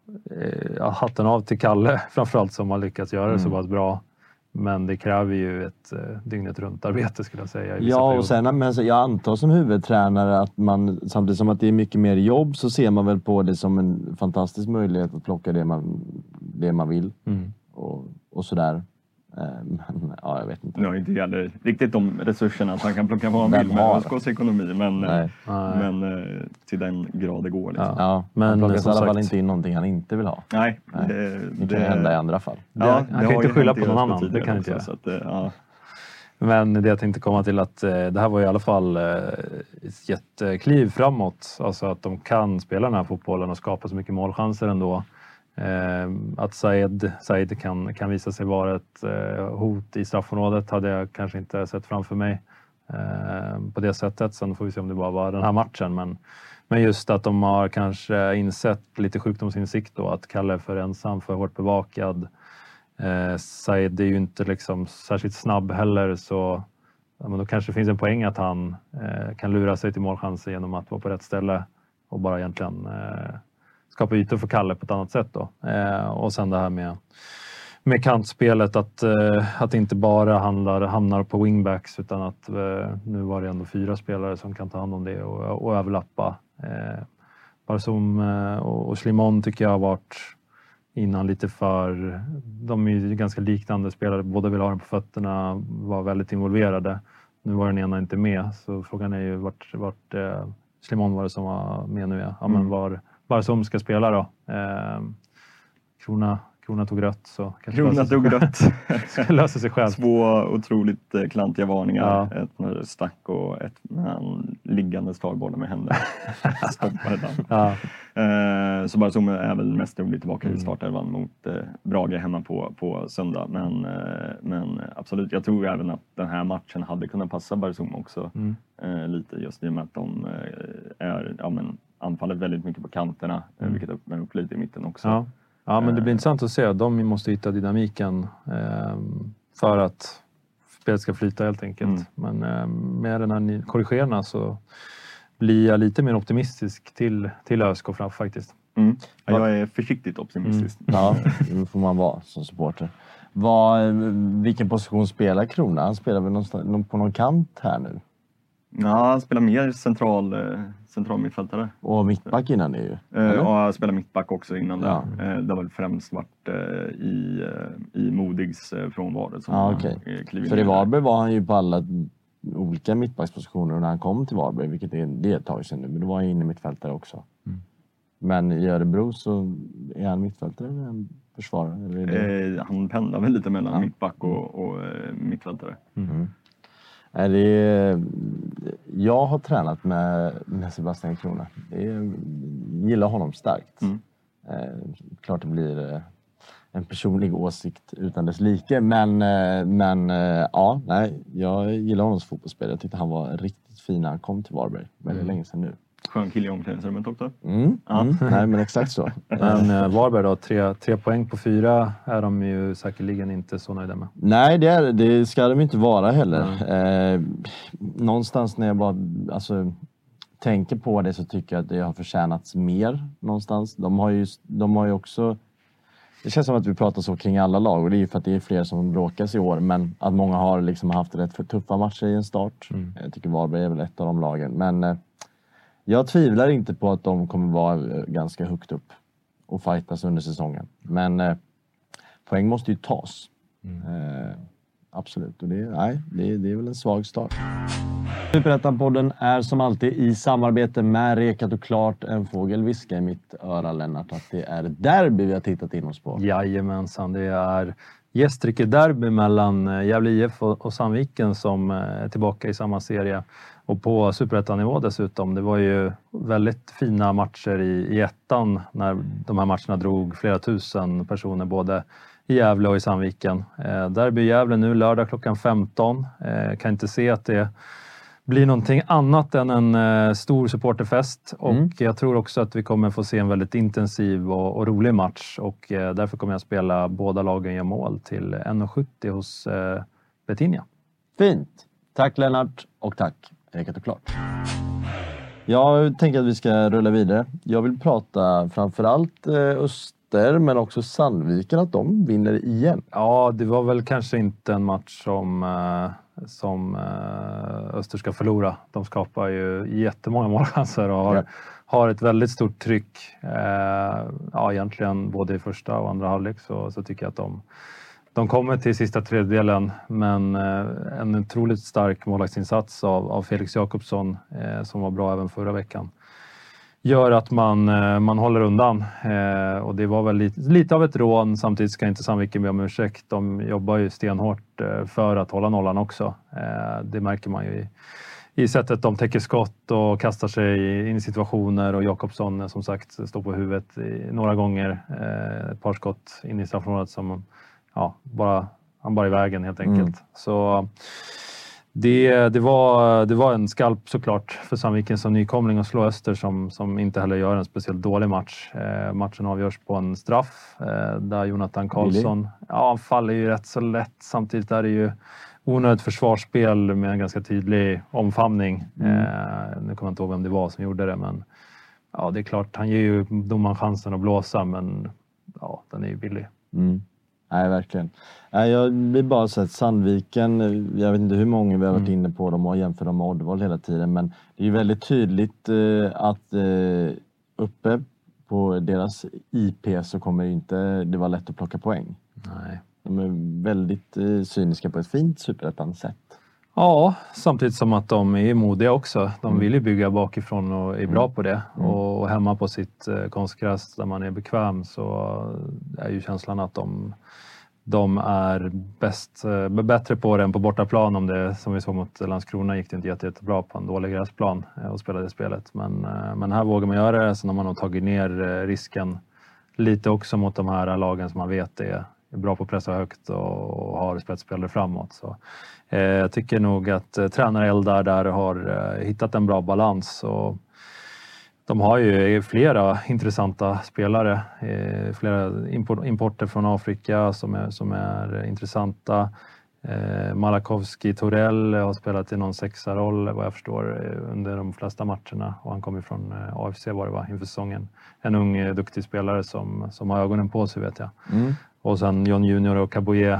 hatten av till Kalle framförallt som har lyckats göra det så pass bra. Men det kräver ju ett dygnet runt arbete skulle jag säga. Ja, och sen men jag antar som huvudtränare att man, samtidigt som att det är mycket mer jobb, så ser man väl på det som en fantastisk möjlighet att plocka det man vill. Och sådär. Men ja, jag vet inte. Nu har inte heller riktigt de resurserna att han kan plocka vad han vill med ÖSKs ekonomi. Men till den grad det går. Liksom. Ja, men han plockar i alla fall inte in någonting han inte vill ha. Nej. Det kan hända i andra fall. Han kan inte skylla på någon annan. Det kan inte göra. Så att, Men det jag tänkte komma till att det här var i alla fall ett jättekliv framåt. Alltså att de kan spela den här fotbollen och skapa så mycket målchanser ändå. Att Said kan visa sig vara ett hot i straffområdet hade jag kanske inte sett framför mig på det sättet. Sen får vi se om det bara var den här matchen. Men just att de har kanske insett lite sjukdomsinsikt då, att Kalle är för ensam, för hårt bevakad. Said är ju inte liksom särskilt snabb heller, så men då kanske det finns en poäng att han kan lura sig till målchanser genom att vara på rätt ställe och bara egentligen skapa ytor för Kalle på ett annat sätt då. Och sen det här med kantspelet, att inte bara hamnar på wingbacks, utan att nu var det ändå 4 spelare som kan ta hand om det och överlappa. Barzum och Slimon tycker jag har varit innan lite för... De är ju ganska liknande spelare, båda vill ha den på fötterna, var väldigt involverade. Nu var den ena inte med, så frågan är ju vart Slimon var det som var med nu. Ja, men var Barzum ska spela då. Krona tog rött. Krona tog rött. Ska lösa sig själv. 2 otroligt klantiga varningar. Ja. Ett med stack och ett med liggande slagbollen med händerna. Stoppade den. Ja. Så Barzum är väl mest troligt tillbaka i startelvan mot Brage hemma på söndag. Men absolut, jag tror även att den här matchen hade kunnat passa Barzum också. Lite just i och med att de anfaller väldigt mycket på kanterna. Vilket öppnar upp lite i mitten också. Ja, men det blir intressant att se. De måste hitta dynamiken för att spelet ska flyta helt enkelt. Men med den här korrigerarna så blir jag lite mer optimistisk till ÖSK faktiskt. Jag är försiktigt optimistisk. Ja, det får man vara som supporter. Vilken position spelar Krona? Han spelar väl på någon kant här nu? Ja, han spelar mer central mittfältare. Och mittback innan det ju. Ja, jag spelar mittback också innan det. Det har väl främst varit i Modigs frånvaro. För i Varberg var han ju på alla olika mittbackspositioner när han kom till Varberg, vilket är ett tag sedan nu. Men då var han inne mittfältare också. Men i Örebro så är han mittfältare eller en försvarare? Eller är det... Han pendlar väl lite mellan mittback och mittfältare. Jag har tränat med Sebastian Krona. Gillar honom starkt. Klart det blir en personlig åsikt utan dess like. Men jag gillar honom som fotbollsspelare. Jag tyckte han var riktigt fin när han kom till Varberg. Väldigt länge sedan nu. Skön kille i omklädningsrummet också. Nej, men exakt så. Men Varberg då, 3 poäng på 4 är de ju säkerligen inte så nöjda med. Nej, det ska de inte vara heller. Någonstans när jag bara tänker på det så tycker jag att det har förtjänats mer någonstans. De har ju också... Det känns som att vi pratar så kring alla lag, och det är ju för att det är fler som bråkas i år, men att många har liksom haft rätt för tuffa matcher i en start. Jag tycker Varberg är väl ett av de lagen, men jag tvivlar inte på att de kommer vara ganska högt upp och fightas under säsongen. Men poäng måste ju tas. Absolut, och det är väl en svag start. Superettan-podden är som alltid i samarbete med Rekat och Klart. En fågel viskar i mitt öra, Lennart, att det är derby vi har tittat in oss på. Jajamensan, det är Gästrike-derby mellan Gävle IF och Sandviken som är tillbaka i samma serie. Och på Superettan-nivå dessutom. Det var ju väldigt fina matcher i ettan när de här matcherna drog flera tusen personer både i Gävle och i Sandviken. Derby i Gävle nu lördag klockan 15. Kan inte se att det blir någonting annat än en stor supporterfest. Och jag tror också att vi kommer få se en väldigt intensiv och rolig match. Och därför kommer jag spela båda lagen gör mål till 1,70 hos Bettinia. Fint. Tack Lennart och tack Rekat och Klart. Jag tänker att vi ska rulla vidare. Jag vill prata framförallt Öster, men också Sandviken, att de vinner igen. Ja, det var väl kanske inte en match som Öster ska förlora. De skapar ju jättemånga målchanser och har ett väldigt stort tryck. Egentligen både i första och andra halvlek så tycker jag att de kommer till sista tredjedelen, men en otroligt stark målvaktsinsats av Felix Jakobsson som var bra även förra veckan gör att man håller undan. Och det var väl lite av ett rån. Samtidigt ska inte Sandviken be om ursäkt. De jobbar ju stenhårt för att hålla nollan också. Det märker man ju i sättet de täcker skott och kastar sig in i situationer. Och Jakobsson som sagt står på huvudet några gånger. Ett par skott in i straffområdet som han bara i vägen helt enkelt. Så det var en skalp såklart för Sandviken som nykomling och slå Öster som inte heller gör en speciellt dålig match. Matchen avgörs på en straff där Jonathan Karlsson han faller ju rätt så lätt. Samtidigt är det ju onödigt försvarsspel med en ganska tydlig omfamning. Nu kommer jag inte ihåg vem det var som gjorde det, men det är klart, han ger ju domaren chansen att blåsa, men den är ju billig. Nej, verkligen. Jag vill bara säga att Sandviken, jag vet inte hur många vi har varit inne på dem och jämför dem med Oddevall hela tiden, men det är ju väldigt tydligt att uppe på deras IP så kommer inte det vara lätt att plocka poäng. Nej. De är väldigt cyniska på ett fint superettan-sätt. Ja, samtidigt som att de är modiga också. De vill ju bygga bakifrån och är bra på det. Och hemma på sitt konstgräs där man är bekväm så är ju känslan att de är bättre på det än på bortaplan. Om det, som vi såg mot Landskrona, gick det inte jättebra på en dålig gräsplan och spelade spelet. Men här vågar man göra det, så när man har tagit ner risken lite också mot de här lagen som man vet är bra på att pressa högt och har spetsspelare framåt. Så jag tycker nog att tränare Eldar där har hittat en bra balans. Och de har ju flera intressanta spelare, flera importer från Afrika som är intressanta. Malakovski Torell har spelat i någon sexaroll vad jag förstår under de flesta matcherna, och han kommer från AFC inför säsongen. En ung duktig spelare som har ögonen på sig, vet jag. Och sen John Junior och Kaboye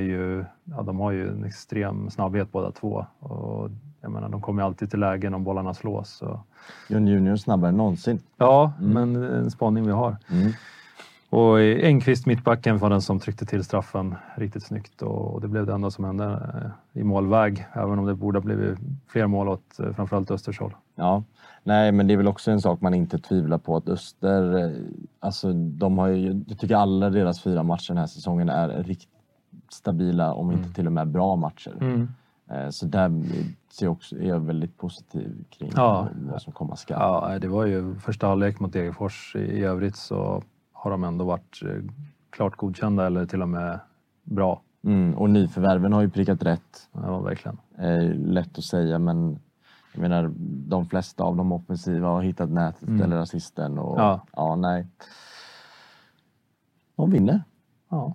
de har ju en extrem snabbhet båda två, och jag menar, de kommer alltid till lägen om bollarna slås. Så. John Junior snabbare än någonsin. Ja, men en spaning vi har. Och Engqvist, mittbacken, var den som tryckte till straffen riktigt snyggt, och det blev det enda som hände i målväg, även om det borde ha blivit fler mål åt framförallt Östers håll. Ja, nej, men det är väl också en sak man inte tvivlar på, att Öster, alltså de har ju, jag tycker alla deras 4 matcher den här säsongen är riktigt stabila, om inte till och med bra matcher. Så där är jag väldigt positiv kring vad som komma skall. Ja, det var ju första halvlek mot Degerfors. I övrigt så har de ändå varit klart godkända eller till och med bra. Och nyförvärven har ju prickat rätt. Ja, verkligen. Lätt att säga, men jag menar, de flesta av de offensiva har hittat nätet eller assisten. Och, nej. De vinner. Ja,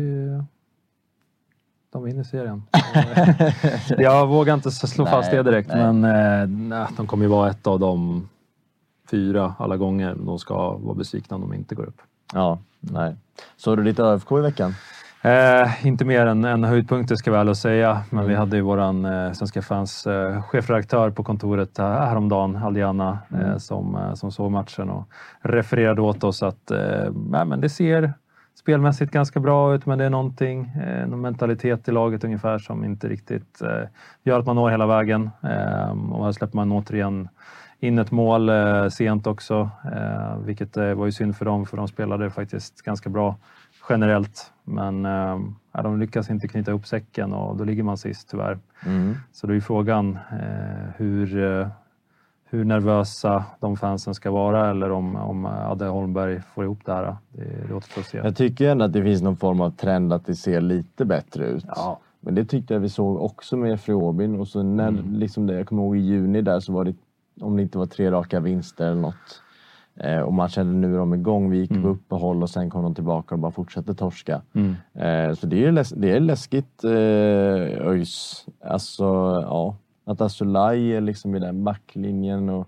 de vinner serien. Jag vågar inte slå fast det direkt, men de kommer ju vara ett av de 4 alla gånger. De ska vara besvikna om de inte går upp. Ja, nej. Så har du lite ÖFK i veckan? Inte mer än en höjdpunkt, ska jag väl säga. Men vi hade ju våran Svenska Fans chefredaktör på kontoret häromdagen, Aldiana, som såg matchen och refererade åt oss att men det ser spelmässigt ganska bra ut, men det är någon mentalitet i laget ungefär som inte riktigt gör att man når hela vägen. Och här släpper man återigen in ett mål sent också, vilket var ju synd för dem, för de spelade faktiskt ganska bra generellt, men de lyckas inte knyta upp säcken och då ligger man sist tyvärr. Så då är frågan hur nervösa de fansen ska vara, eller om Adde Holmberg får ihop det här. Det återstår att se. Jag tycker ändå att det finns någon form av trend att det ser lite bättre ut. Ja. Men det tyckte jag vi såg också med Fröbin, och så när liksom det, jag kommer ihåg i juni där, så var det, om det inte var 3 raka vinster eller något. Och man kände nu är de igång. Vi gick på uppehåll och sen kom de tillbaka och bara fortsatte torska. Så det är läskigt. ÖIS. Alltså, ja. Att Asulaj är liksom i den backlinjen och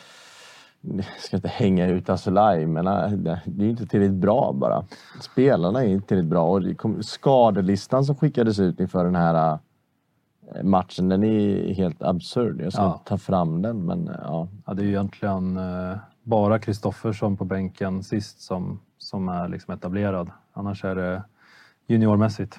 jag ska inte hänga ut Asulaj, men det är ju inte tillräckligt bra bara. Spelarna är inte tillräckligt bra och skadelistan som skickades ut inför den här matchen, den är helt absurd. Jag ska ta fram den, men ja. Det är ju egentligen bara Kristoffersson på bänken sist som är liksom etablerad. Annars är det juniormässigt.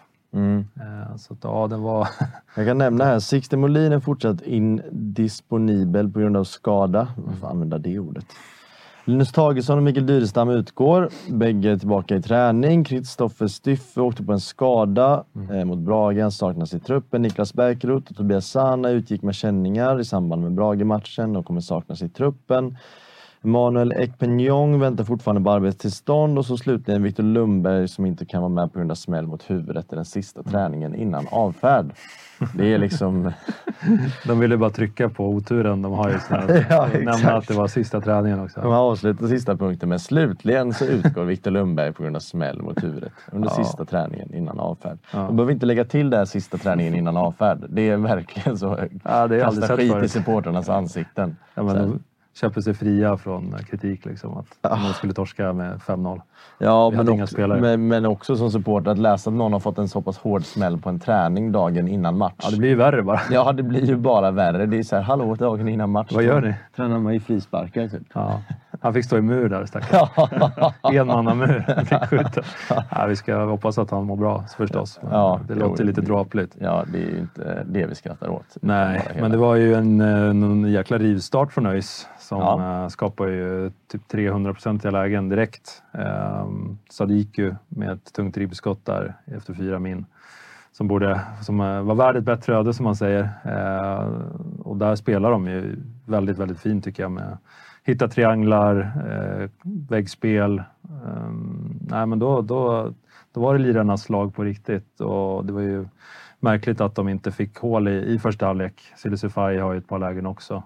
Så att, det var... Jag kan nämna här, Sixten Molin är fortsatt indisponibel på grund av skada. Varför använda det ordet? Linus Tagesson och Mikael Dyrestam utgår. Bägge är tillbaka i träning. Kristoffer Styffe åkte på en skada mot Brage. Han saknas i truppen. Niklas Bärkroth och Tobias Sana utgick med känningar i samband med Brage-matchen och kommer saknas i truppen. Manuel Ekpenyong väntar fortfarande på arbetstillstånd. Och så slutligen Victor Lundberg som inte kan vara med på grund av smäll mot huvudet i den sista träningen innan avfärd. Det är liksom... De ville bara trycka på oturen. De har ju nämna att det var sista träningen också. De har avslutat sista punkten, men slutligen så utgår Victor Lundberg på grund av smäll mot huvudet under sista träningen innan avfärd. De behöver inte lägga till där sista träningen innan avfärd. Det är verkligen så. Det är kasta skit i supporternas ansikten. De köper sig fria från kritik liksom, att de skulle torska med 5-0. Ja, men också som supporter att läsa att någon har fått en så pass hård smäll på en träning dagen innan match. Ja, det blir ju värre bara. Ja, det blir ju bara värre. Det är så här, hallå, dagen innan match. Vad gör ni? Tränar man i frisparkar typ. Ja. Han fick stå i mur där, stackars. Enmannamur. Han fick skjuta. Vi ska hoppas att han mår bra förstås. Det låter lite dråpligt. Ja, det är ju inte det vi skrattar åt. Nej, men det var ju en jäkla rivstart för ÖIS som skapar ju typ 300% lägen direkt. Sadiku med ett tungt ribbskott där efter 4 min. Som var värd ett bättre öde som man säger. Och där spelar de ju väldigt, väldigt fint tycker jag med hitta trianglar, väggspel. Nej, men då var det lirarnas slag på riktigt och det var ju märkligt att de inte fick hål i första halvlek. Silisufaj har ju ett par lägen också.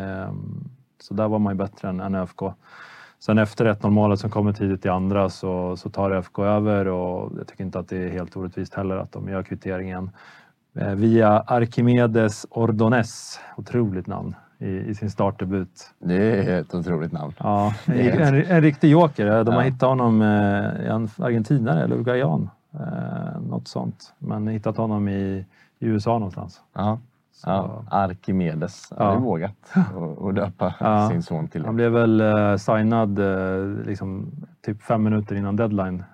Så där var man ju bättre än ÖFK. Sen efter 1-0 målet som kommer tidigt i andra så tar ÖFK över och jag tycker inte att det är helt orättvist heller att de gör kvitteringen. Via Archimedes Ordonez, otroligt namn i sin startdebut. Det är ett otroligt namn. Ja, en riktig joker. De har hittat honom i en argentinare eller uruguayan. Något sånt. Men hittat honom i USA någonstans. Archimedes. Det är vågat att döpa sin son till det. Han blev väl signad liksom, typ 5 minuter innan deadline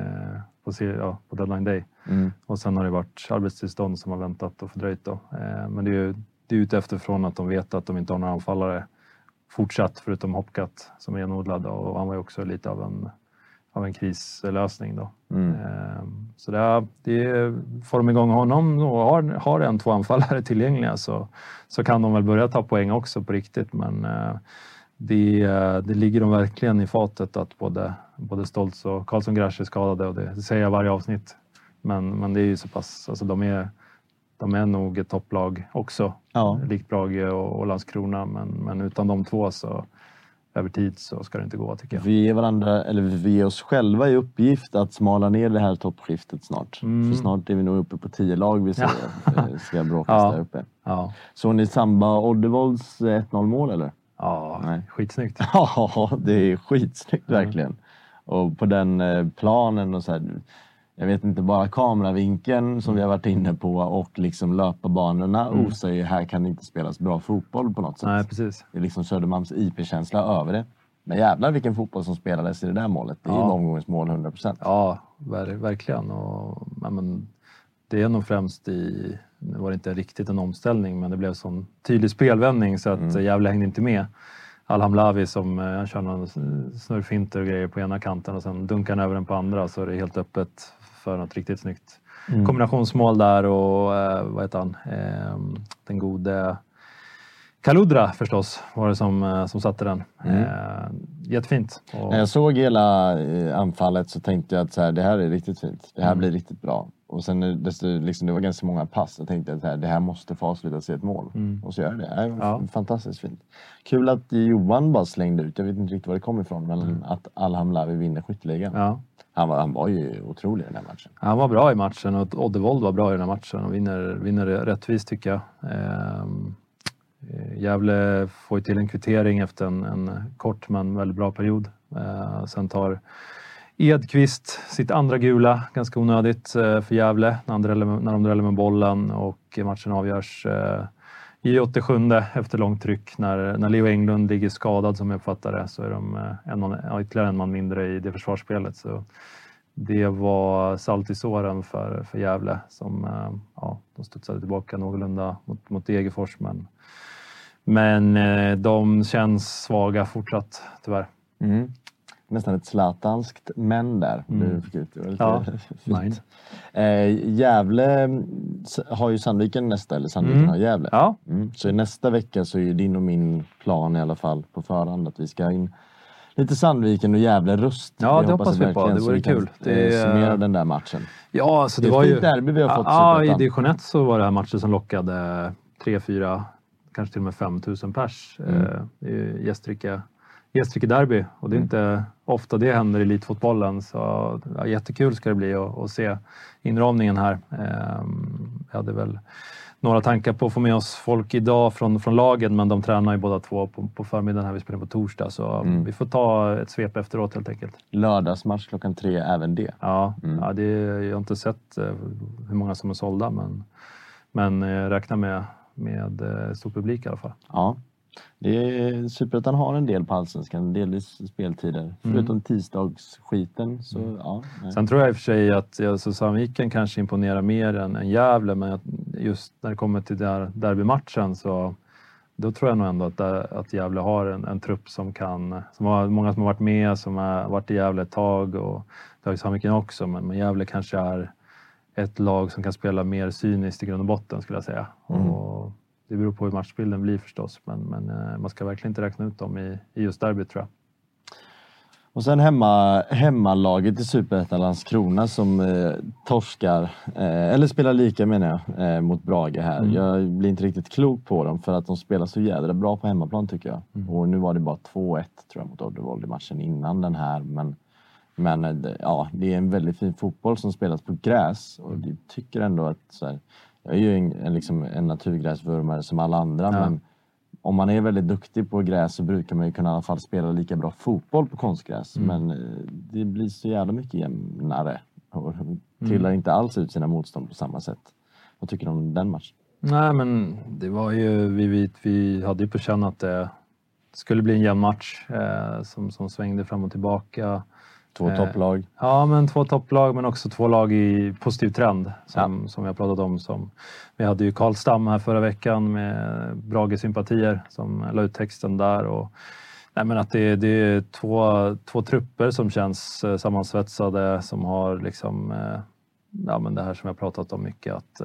på deadline day. Och sen har det varit arbetstillstånd som har väntat och fördröjt då. Men det är ute från att de vet att de inte har några anfallare fortsatt förutom Hopkat som är renodlad och han var ju också lite av en krislösning då. Så det får de igång honom och har 1-2 anfallare tillgängliga så kan de väl börja ta poäng också på riktigt, men det ligger de verkligen i fatet att både Stoltz och Karlsson Grasch är skadade och det säger jag varje avsnitt, men det är ju så pass, alltså de är nog ett topplag också, likt Brage och Landskrona, men utan de två så över tid så ska det inte gå tycker jag. Vi ger oss själva i uppgift att smala ner det här toppskiftet snart. För snart är vi nog uppe på 10 lag vi ska bråkas där uppe. Så ni Samba Oddevolds 1-0 mål eller? Ja, skitsnyggt. Ja, det är skitsnyggt verkligen. Och på den planen och så här, jag vet inte, bara kameravinkeln som vi har varit inne på och liksom löparbanorna osar ju, här kan det inte spelas bra fotboll på något sätt. Nej, precis. Det är liksom Södermalms IP-känsla över det. Men jävlar vilken fotboll som spelades i det där målet. Det är ju omgångens mål 100%. Ja, verkligen. Men det är nog främst nu var det inte riktigt en omställning, men det blev sån tydlig spelvändning så att Gävle hängde inte med. Al-Hamlavi som han kör någon snurrfinter och grejer på ena kanten och sen dunkar han över den på andra, så är det helt öppet för något riktigt snyggt kombinationsmål där och vad heter han? Den gode Kaludra förstås var det som satte den. Jättefint. När jag såg hela anfallet så tänkte jag att så här, det här är riktigt fint. Det här blir riktigt bra. Och sen det var ganska många pass. Jag tänkte att det här måste få avslutas i ett mål. Och så gör det. Fantastiskt fint. Kul att Johan bara slängde ut. Jag vet inte riktigt var det kom ifrån. Men att Al-Hamlavi vinner skytteligan. Ja. Han var ju otrolig i den här matchen. Han var bra i matchen och Oddevold var bra i den här matchen. Och vinner rättvist tycker jag. Gävle får till en kvittering efter en kort men väldigt bra period. Sen tar Edqvist sitt andra gula, ganska onödigt för Gävle när de dräller med bollen, och matchen avgörs i 87 efter långt tryck. När Leo Englund ligger skadad, som jag uppfattar det, så är de ytterligare en man mindre i det försvarsspelet. Så det var salt i såren för Gävle, som de studsade tillbaka någorlunda mot Degerfors, men de känns svaga fortsatt, tyvärr. Nästan ett zlatanskt men där. Fint. Gävle har ju Sandviken nästa, eller Sandviken har Gävle. Ja. Så i nästa vecka så är ju din och min plan i alla fall på förhand att vi ska in lite Sandviken och Gävle rust. Ja, det hoppas vi på. Det vore kul. Summera den där matchen. Ja, alltså det var ju... derby vi har fått. Ja, i division 1 så var det här matchen som lockade 3-4, kanske till och med 5 000 pers. Gästrike derby, och det är inte ofta det händer i elitfotbollen, så jättekul ska det bli att se inramningen här. Jag hade väl några tankar på att få med oss folk idag från lagen, men de tränar ju båda två på förmiddagen här, vi spelar på torsdag, så vi får ta ett svep efteråt helt enkelt. Lördagsmatch 3 även det. Ja, jag har inte sett hur många som är sålda, men räkna med stor publik i alla fall. Ja. Superettan har en del på Allsvenskan, delvis speltider. Förutom tisdagsskiten. Sen tror jag i och för sig att Sandviken kanske imponerar mer än Gävle, men just när det kommer till derbymatchen, så då tror jag nog ändå att Gävle har en trupp som har många som har varit med, som har varit i Gävle ett tag, och det har ju Sandviken också, men Gävle kanske är ett lag som kan spela mer cyniskt i grund och botten, skulle jag säga. Och det beror på hur matchbilden blir förstås, men man ska verkligen inte räkna ut dem i just derby, tror jag. Och sen hemmalaget i Superettan, Landskrona, som torskar, eller spelar lika menar jag, mot Brage här. Jag blir inte riktigt klok på dem, för att de spelar så jävla bra på hemmaplan, tycker jag. Och nu var det bara 2-1 tror jag mot Oddevold i matchen innan den här, men det är en väldigt fin fotboll som spelas på gräs, och jag tycker ändå att så här, jag är ju en naturgräsvurmare som alla andra, men om man är väldigt duktig på gräs så brukar man ju kunna i alla fall spela lika bra fotboll på konstgräs. Men det blir så jävla mycket jämnare och trillar inte alls ut sina motstånd på samma sätt. Vad tycker du om den matchen? Nej, men det var ju, vi hade ju på känn att det skulle bli en jämn match som svängde fram och tillbaka. 2 topplag. Ja, men 2 topplag, men också 2 lag i positiv trend som jag pratat om. Vi hade ju Karl Stam här förra veckan med Brage-sympatier som la ut texten där. Och, men att det är två trupper som känns sammansvetsade, som har liksom, men det här som jag pratat om mycket, att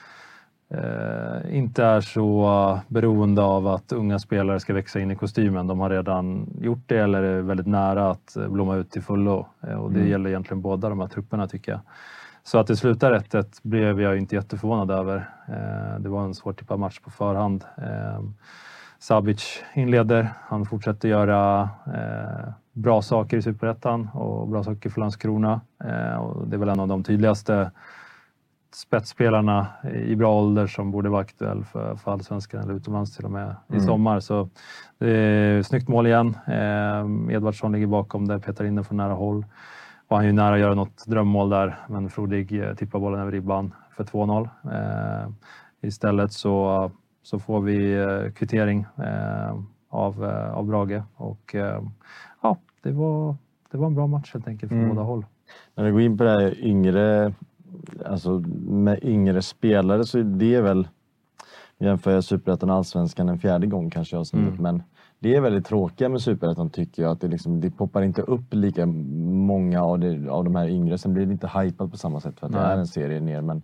inte är så beroende av att unga spelare ska växa in i kostymen. De har redan gjort det, eller är väldigt nära att blomma ut till fullo. Och det gäller egentligen båda de här trupperna, tycker jag. Så att det slutar 1-1 blev jag inte jätteförvånad över. Det var en svårtippad match på förhand. Sabic inleder. Han fortsätter göra bra saker i Superettan och bra saker för Landskrona. Och det är väl en av de tydligaste spetsspelarna i bra ålder som borde vara aktuell för Allsvenskan eller utomlands till och med i sommar. Så det är snyggt mål igen. Edvardsson ligger bakom det, petar in den från nära håll. Och han är ju nära att göra något drömmål där, men Frodig tippar bollen över ribban för 2-0. Istället så får vi kvittering av Brage. Och det var en bra match helt enkelt för båda håll. När vi går in på det här med yngre spelare, så är det väl, jämför jag Superettan och Allsvenskan en 4:e gång kanske jag har sagt, men det är väldigt tråkiga med Superettan, tycker jag, att det poppar inte upp lika många av de här yngre. Sen blir det inte hypat på samma sätt för att det är en serie ner, men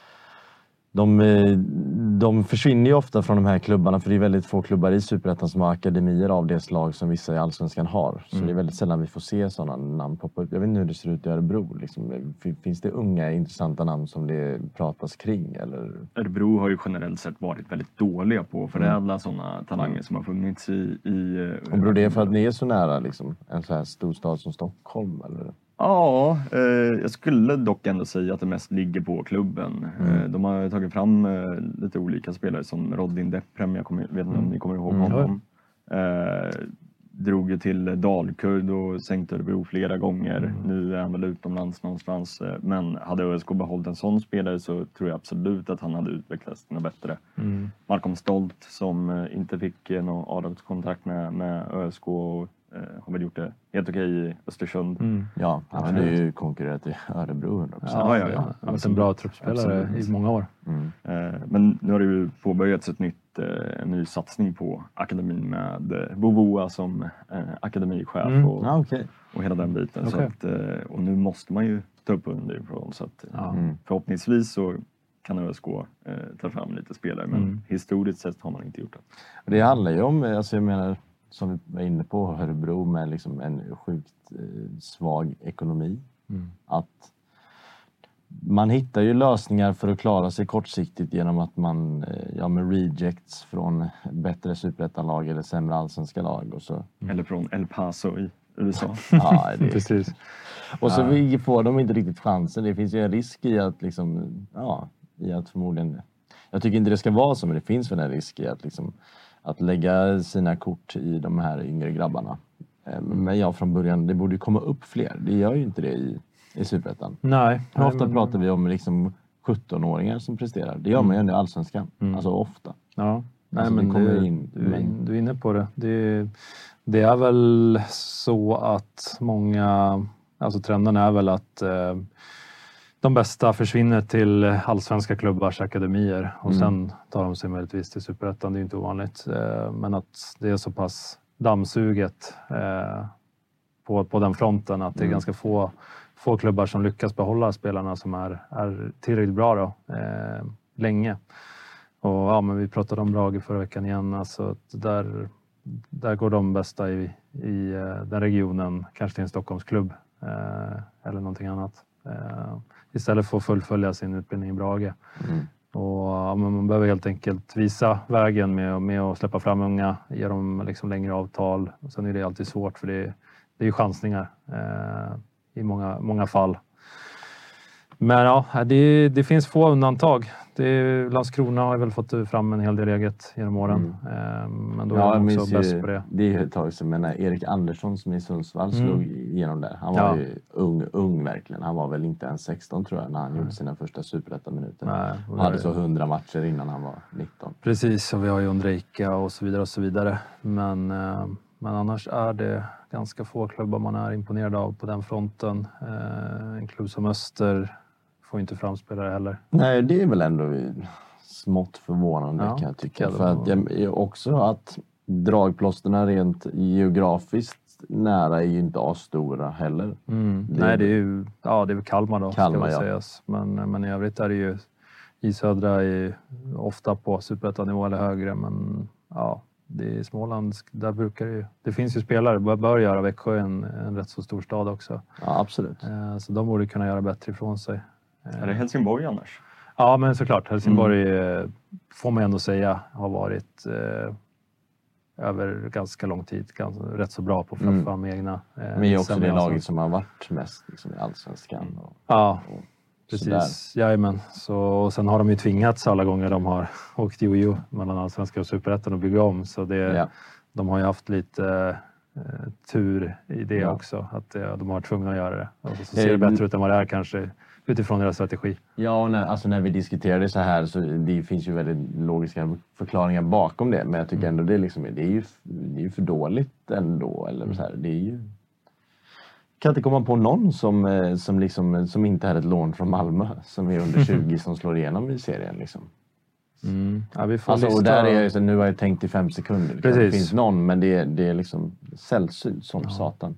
de försvinner ju ofta från de här klubbarna, för det är väldigt få klubbar i Superettan som har akademier av det slag som vissa i Allsvenskan har. Så det är väldigt sällan vi får se sådana namn poppa upp. Jag vet inte hur det ser ut i Örebro. Liksom. Finns det unga intressanta namn som det pratas kring? Eller? Örebro har ju generellt sett varit väldigt dåliga på att förädla sådana talanger som har funnits i och beror det för att ni är så nära liksom, en så här stor stad som Stockholm? Eller? Ja, jag skulle dock ändå säga att det mest ligger på klubben. De har tagit fram lite olika spelare som Rodin Deprem, jag vet inte om ni kommer ihåg honom. Drog ju till Dalkurd och sänkte Örebro flera gånger. Nu är han väl utomlands någonstans. Men hade ÖSK behållit en sån spelare så tror jag absolut att han hade utvecklats något bättre. Malcolm Stolt som inte fick någon A-lagskontrakt med ÖSK och har väl gjort det helt okej i Östersund. Ja, han hade ju konkurrerat i Örebro 100%. Ja. Han har varit en bra truppspelare i många år. Men nu har det ju påbörjats en ny satsning på akademin med Bovoa som akademichef och hela den biten. Så att, och nu måste man ju ta upp underifrån. Så att, förhoppningsvis så kan ÖSK ta fram lite spelare. Men historiskt sett har man inte gjort det. Det handlar ju om, alltså jag menar, som vi var inne på, Örebro med liksom en sjukt svag ekonomi. Att man hittar ju lösningar för att klara sig kortsiktigt genom att man med rejects från bättre superettanlag eller sämre allsvenska lag. Och så. Eller från El Paso i USA. Ja, det är Precis. Och så får de inte riktigt chansen. Det finns ju en risk i att liksom, i att förmodligen, jag tycker inte det ska vara så, men det finns väl en risk i att liksom att lägga sina kort i de här yngre grabbarna. Men från början, det borde ju komma upp fler. Det gör ju inte det i Superettan. Nej. Ofta pratar vi om liksom 17-åringar som presterar. Det gör man ju ändå i Allsvenskan. Alltså ofta. Ja. Nej, Alltså, men du är inne på det. Det är väl så att många, alltså trenden är väl att de bästa försvinner till allsvenska klubbars akademier och sen tar de sig möjligtvis till Superettan. Det är inte ovanligt. Men att det är så pass dammsuget på den fronten att det är ganska få klubbar som lyckas behålla spelarna som är tillräckligt bra då, länge. Och men vi pratade om Brage förra veckan igen. Alltså, där går de bästa i den regionen, kanske till en Stockholmsklubb eller någonting annat. Istället för att fullfölja sin utbildning i Brage. Och man behöver helt enkelt visa vägen med att släppa fram unga, ge dem liksom längre avtal. Och sen är det alltid svårt för det är ju chansningar i många fall. Men det finns få undantag. Landskrona har väl fått fram en hel del eget genom åren. Men då är de också bäst på det. Det är ju ett tag sedan, men Erik Andersson som i Sundsvall slog igenom där. Han var ju ung verkligen. Han var väl inte ens 16 tror jag när han gjorde sina första Superettan-minuter. Han hade så 100 matcher innan han var 19. Precis, och vi har ju Ondrejka och så vidare och så vidare. Men annars är det ganska få klubbar man är imponerad av på den fronten. En klubb som Öster får inte framspelare heller. Nej, det är väl ändå smått förvånande kan jag tycka. För att också att dragplåsterna rent geografiskt nära är ju inte stora heller. Nej, det är väl Kalmar då, ska väl sägas. Men i övrigt är det ju i södra ofta på Superettan-nivå eller högre. Men det är Småland, där brukar det finns ju spelare, bör göra Växjö en rätt så stor stad också. Ja, absolut. Så de borde kunna göra bättre ifrån sig. Är det Helsingborg annars? Ja, men såklart. Helsingborg får man ändå säga har varit över ganska lång tid rätt så bra på att få fram egna. Men är också det laget som har varit mest liksom, i Allsvenskan. Precis. Jajamän. Och sen har de ju tvingats alla gånger de har åkt jojo mellan Allsvenskan och Superettan och bygga om. Så de har ju haft lite tur i det också. Att de har tvungna att göra det. Och så ser det bättre ut än vad det är kanske utifrån deras strategi. Ja, och när vi diskuterar det så här så det finns ju väldigt logiska förklaringar bakom det. Men jag tycker ändå det är ju för dåligt ändå. Eller så här, det är ju... Kan inte komma på någon som inte är ett lån från Malmö som är under 20 som slår igenom i serien liksom. Vi får och där är nu har jag tänkt i 5 sekunder. Det finns någon, men det är liksom sällsynt som satan.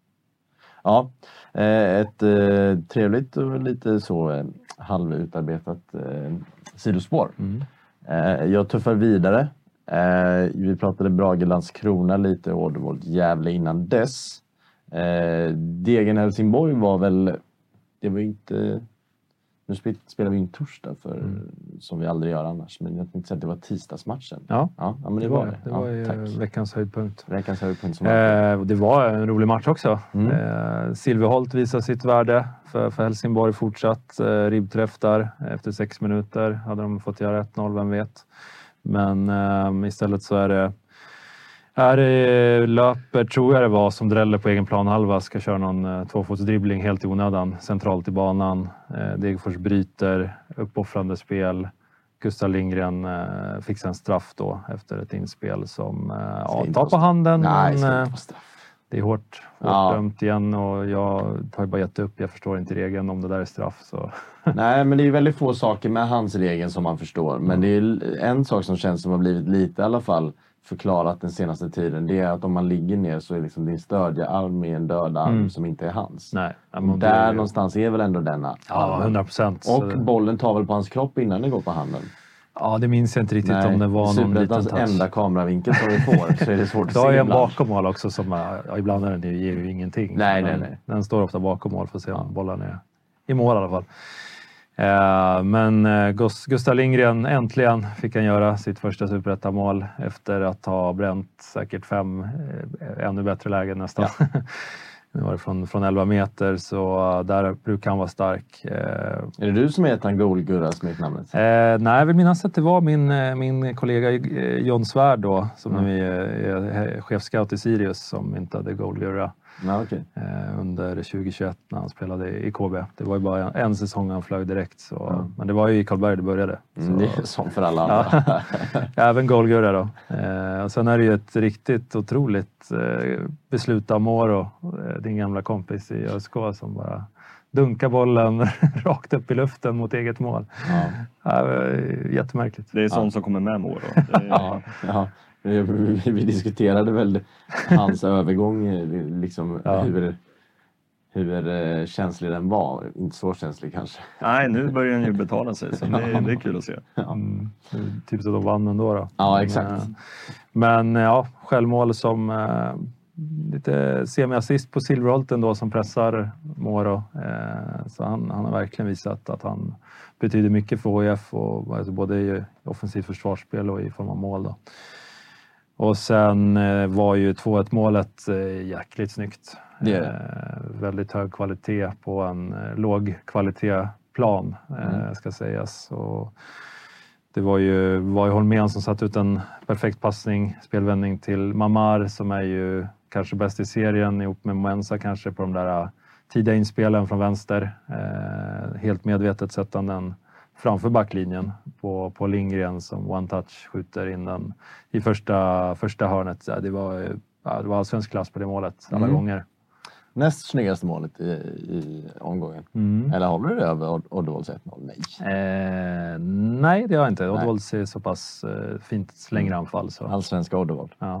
Ja, ett trevligt och lite så halvutarbetat sidospår. Jag tuffar vidare. Vi pratade Brage Landskrona lite och det var Gävle innan dess. Degen Helsingborg var väl, det var inte Nu spelar vi in torsdag som vi aldrig gör annars. Men jag tänkte säga att det var tisdagsmatchen. Ja, men det var det. Det var ju veckans höjdpunkt. Veckans höjdpunkt som det var en rolig match också. Silverholt visar sitt värde för Helsingborg fortsatt. Ribbträff där efter 6 minuter. Hade de fått göra 1-0, vem vet. Men istället så är det löper, tror jag det var, som dräller på egen planhalva. Ska köra någon tvåfotsdribbling helt i onödan. Centralt i banan. Degerfors bryter. Uppoffrande spel. Gustav Lindgren fixar en straff då efter ett inspel som tar på handen. Nej, men det är hårt dömt igen och jag har bara gett upp. Jag förstår inte regeln om det där är straff. Så. Nej, men det är väldigt få saker med hans regeln som man förstår. Men det är en sak som känns som har blivit lite i alla fall förklarat den senaste tiden. Det är att om man ligger ner så är liksom din stödja arm med en död arm som inte är hans. Nej, där någonstans är väl ändå denna. Ja, 100%. Och bollen tar väl på hans kropp innan det går på handen. Ja, det minns jag inte riktigt om det var någon liten touch. Enda kameravinkel som vi får så är det svårt att se. Då är en bakom mål också som ibland är det ger ju ingenting. Nej. Den står ofta bakom mål för att se om bollen är i mål i alla fall. Men Gustav Lindgren äntligen fick han göra sitt första superettamål efter att ha bränt säkert 5 ännu bättre lägen nästan. Ja. Nu var det från 11 meter, så där brukar han vara stark. Är det du som heter han Goalgurra som är namnet? Nej, jag vill minnas att det var min kollega John Svärd då, som nu är chefscout i Sirius, som inte hade Goalgurra. Okay. Under 2021 när han spelade i KB. Det var ju bara en säsong han flög direkt. Så, men det var ju i Karlberg det började. Så, det är som för alla andra. Även Goalgurra då. Och sen är det ju ett riktigt otroligt beslut av Moro, din gamla kompis i ÖSK, som bara dunkar bollen rakt upp i luften mot eget mål. Jättemärkligt. Det är sånt som kommer med Moro. Ja. Vi diskuterade väl hans övergång, liksom hur känslig den var. Inte så känslig kanske. Nej, nu börjar den ju betala sig, så det är kul att se. Typ så de vann ändå då. Ja, exakt. Men självmål som lite semi-assist på Silverholt ändå, som pressar Moro. Så han har verkligen visat att han betyder mycket för HIF, och alltså både i offensivt försvarsspel och i form av mål då. Och sen var ju 2-1 målet jäkligt snyggt. Väldigt hög kvalitet på en låg kvalitetsplan ska sägas. Och det var ju Holmén som satt ut en perfekt passning, spelvändning till Mamar, som är ju kanske bäst i serien ihop med Momensa kanske på de där tidiga inspelen från vänster. Helt medvetet sätter han den framför backlinjen på Lindgren som one touch skjuter in den i första hörnet. Det var allsvensk klass på det målet alla gånger. Näst snyggaste målet i omgången. Eller håller du det över Oddevolls 1-0? Nej. Nej, det har jag inte. Oddevolls är så pass fint längre anfall. Så. Allsvenska Oddevold. Ja.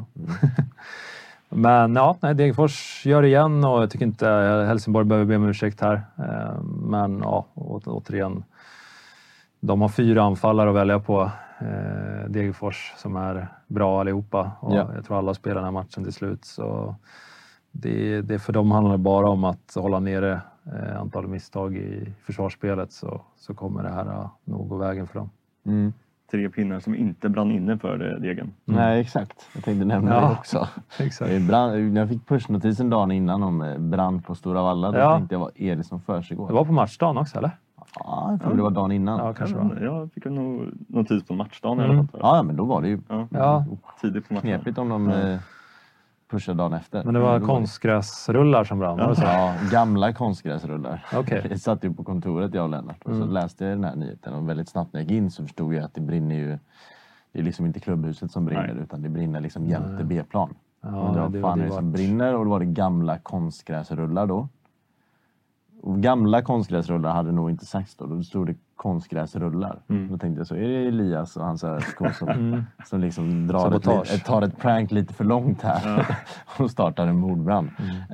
Men Degerfors gör det igen, och jag tycker inte Helsingborg behöver be om ursäkt här. Men återigen. De har 4 anfallare att välja på. Degerfors som är bra allihopa. Och jag tror alla spelar den här matchen till slut. Så det för dem handlar det bara om att hålla nere antalet misstag i försvarsspelet. Så kommer det här nog gå vägen för dem. 3 pinnar som inte brann inne för Degen. Nej, exakt. Jag tänkte nämna det också. Exakt. När jag fick pushnotisen dagen innan om brand på Stora Valla, då tänkte jag, vad är det som försiggår? Det var på matchdagen också, eller? Ja, jag tror det var dagen innan. Ja, kanske var. Jag fick nog notis på matchdagen i alla fall. Ja, men då var det ju tidigt på matchen. Knepigt om de pushade dagen efter. Men det var konstgräsrullar som brann? Ja, gamla konstgräsrullar. Okay. Jag satt ju på kontoret, jag och Lennart, och så läste jag den här nyheten, och väldigt snabbt när jag gick in så förstod jag att det brinner ju. Det är liksom inte klubbhuset som brinner, utan det brinner liksom jämte B-plan. Och det fan är det som brinner, och då var det gamla konstgräsrullar då. Och gamla konstgräsrullar hade nog inte sagts då stod det konstgräsrullar. Då tänkte jag så, är det Elias och hans ÖSK som liksom tar ett prank lite för långt här och startar en mordbrand.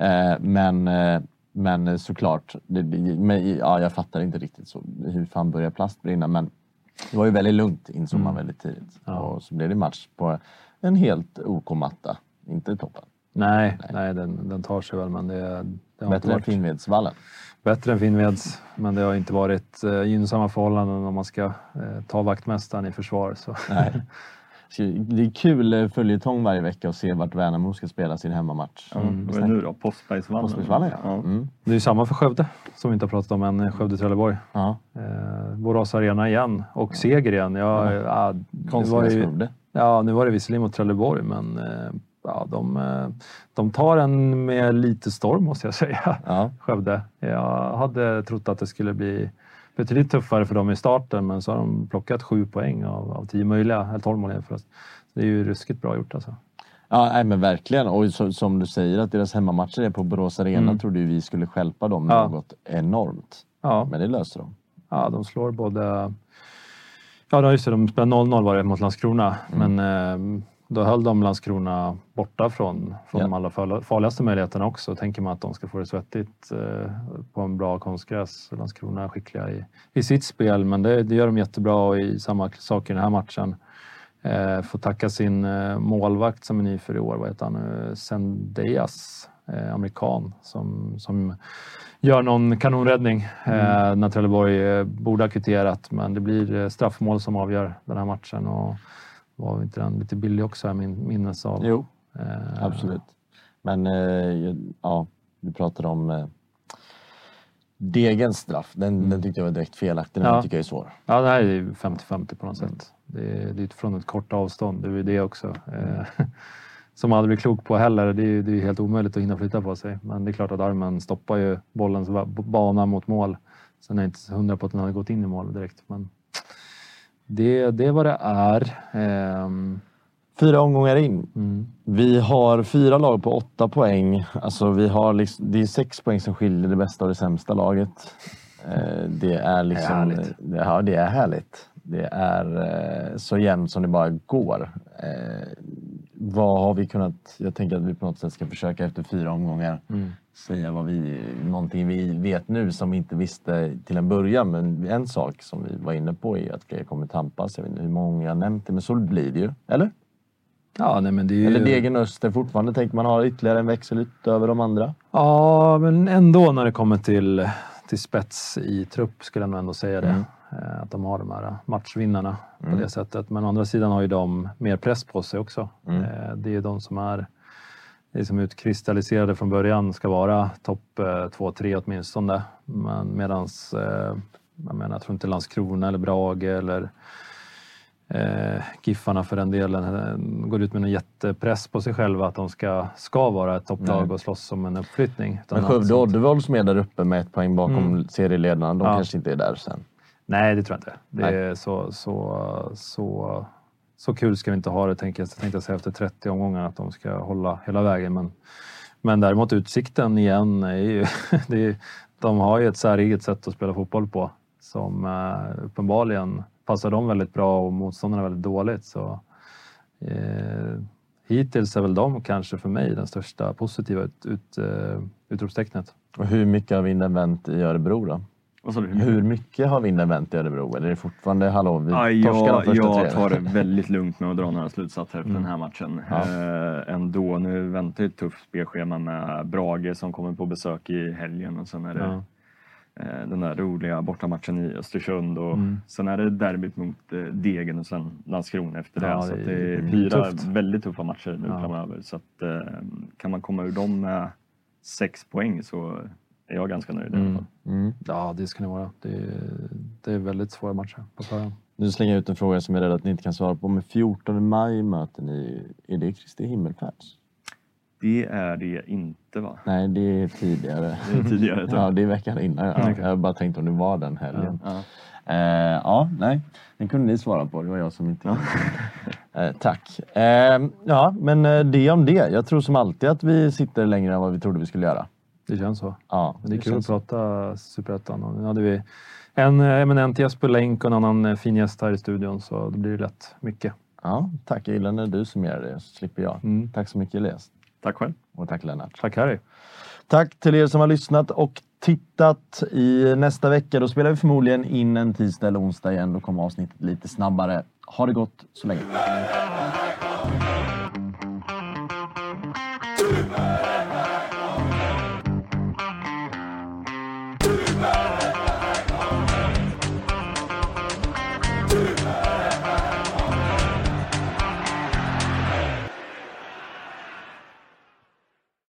Men såklart, jag fattar inte riktigt så hur fan börjar plast brinna, men det var ju väldigt lugnt, insåg man väldigt tidigt. Och så blev det match på en helt OK matta, inte toppen. Nej, den tar sig väl, men den Bättre än Finnvedsvallen. Bättre än Finnveds, men det har inte varit gynnsamma förhållanden om man ska ta vaktmästaren i försvar. Så. Nej. Det är kul följetong varje vecka att se vart Värnamo ska spela sin hemmamatch. Vad är nu då? Påskbergsvallen? Ja. Det är ju samma för Skövde, som vi inte har pratat om än. Skövde-Trelleborg. Ja. Borås Arena igen och seger igen. Konstgrässkövde. Nu var det visserligen mot Trelleborg, men de tar en med lite storm, måste jag säga. Ja. Skövde. Jag hade trott att det skulle bli betydligt tuffare för dem i starten, men så har de plockat 7 poäng av 10 möjliga, eller 12 mål förresten. Det är ju ruskigt bra gjort alltså. Ja, nej, men verkligen. Och som du säger, att deras hemmamatcher är på Borås Arena, trodde ju vi skulle stjälpa dem något enormt. Ja. Men det löser de. Ja, de slår både... Ja, just det, de spelar 0-0 var det mot Landskrona, men då höll de Landskrona borta från de allra farligaste möjligheterna också. Tänker man att de ska få det svettigt på en bra konstgräs. Landskrona är skickliga i sitt spel, men det gör de jättebra, och i samma sak i den här matchen. Får tacka sin målvakt som är ny för i år. Vad heter han nu? Sendejas, amerikan, som gör någon kanonräddning när Trelleborg borde ha kvitterat. Men det blir straffmål som avgör den här matchen, och var inte den lite billig också, är min minnes av. Jo, absolut. Men vi pratade om Degens straff. Den tyckte jag var direkt felaktig. Den tycker jag är svår. Ja, det här är 50-50 på något sätt. Det är från ett kort avstånd. Det är det också. Som man aldrig blir klok på heller. Det är helt omöjligt att hinna flytta på sig. Men det är klart att armen stoppar ju bollens bana mot mål. Sen är jag inte 100 på att den hade gått in i mål direkt. Men det är vad det är. 4 omgångar in. Vi har 4 lag på 8 poäng. Alltså det är 6 poäng som skiljer det bästa och det sämsta laget. Det är liksom... härligt. Det är härligt. Det är så jämnt som det bara går. Vad har vi kunnat... Jag tänker att vi på något sätt ska försöka efter 4 omgångar säga någonting vi vet nu som vi inte visste till en början. Men en sak som vi var inne på är att grejer kommer tampas. Jag vet inte hur många jag nämnt det, men så blir det ju. Eller? Ja, nej, men det är ju... Eller Degen Öster fortfarande. Tänker man har ytterligare en växel utöver de andra? Ja, men ändå när det kommer till spets i trupp skulle jag nog ändå säga det. Att de har de här matchvinnarna på det sättet. Men å andra sidan har ju de mer press på sig också. Det är ju de som är liksom utkristalliserade från början, ska vara topp 2-3 åtminstone. Men medans jag tror inte Landskrona eller Brage eller Giffarna för den delen går ut med en jättepress på sig själva att de ska vara ett topplag och slåss om en uppflyttning. Men Skövde och Oddevold som är där uppe med 1 poäng bakom serieledarna, de kanske inte är där sen. Nej, det tror jag inte. Det är så kul ska vi inte ha det, tänkte jag säga efter 30 omgångar, att de ska hålla hela vägen. Men däremot Utsikten igen är ju de har ju ett säreget sätt att spela fotboll på som uppenbarligen passar dem väldigt bra och motståndarna väldigt dåligt. Så hittills är väl de kanske för mig den största positiva utropstecknet. Och hur mycket har vinden vänt i Örebro då? Hur mycket har vinden vänt i Örebro? Eller är det fortfarande jag tar det väldigt lugnt med att dra några slutsatser efter den här matchen. Ändå, nu väntar ett tufft spelschema med Brage som kommer på besök i helgen, och sen är det den där roliga bortamatchen i Östersund, och sen är det derbyt mot Degen och sen Landskrona efter det. Så det är 4 väldigt tuffa matcher nu framöver. Så att, kan man komma ur dem med 6 poäng så är jag ganska nöjd i alla fall. Ja, det ska ni vara. Det är väldigt svåra matcher på förhand. Nu slänger jag ut en fråga som jag är rädd att ni inte kan svara på. Men 14 maj möter ni, är det Kristi himmelfärds? Det är det inte, va? Nej, det är tidigare. Det är tidigare, ja, det är veckan innan. Jag har bara tänkt om det var den helgen. Nej. Den kunde ni svara på. Det var jag som inte... tack. Men det om det. Jag tror som alltid att vi sitter längre än vad vi trodde vi skulle göra. Det känns så. Ja, det är kul att prata Superettan. Nu hade vi en eminent gäst Länk och en annan fin gäst här i studion, så det blir lätt mycket. Ja, tack. Jag gillar när du summerar det, så slipper jag. Tack så mycket, Elias. Tack själv. Och tack, Lennart. Tack, Harry. Tack till er som har lyssnat och tittat. I nästa vecka då spelar vi förmodligen in en tisdag eller onsdag igen. Då kommer avsnittet lite snabbare. Ha det gott så länge.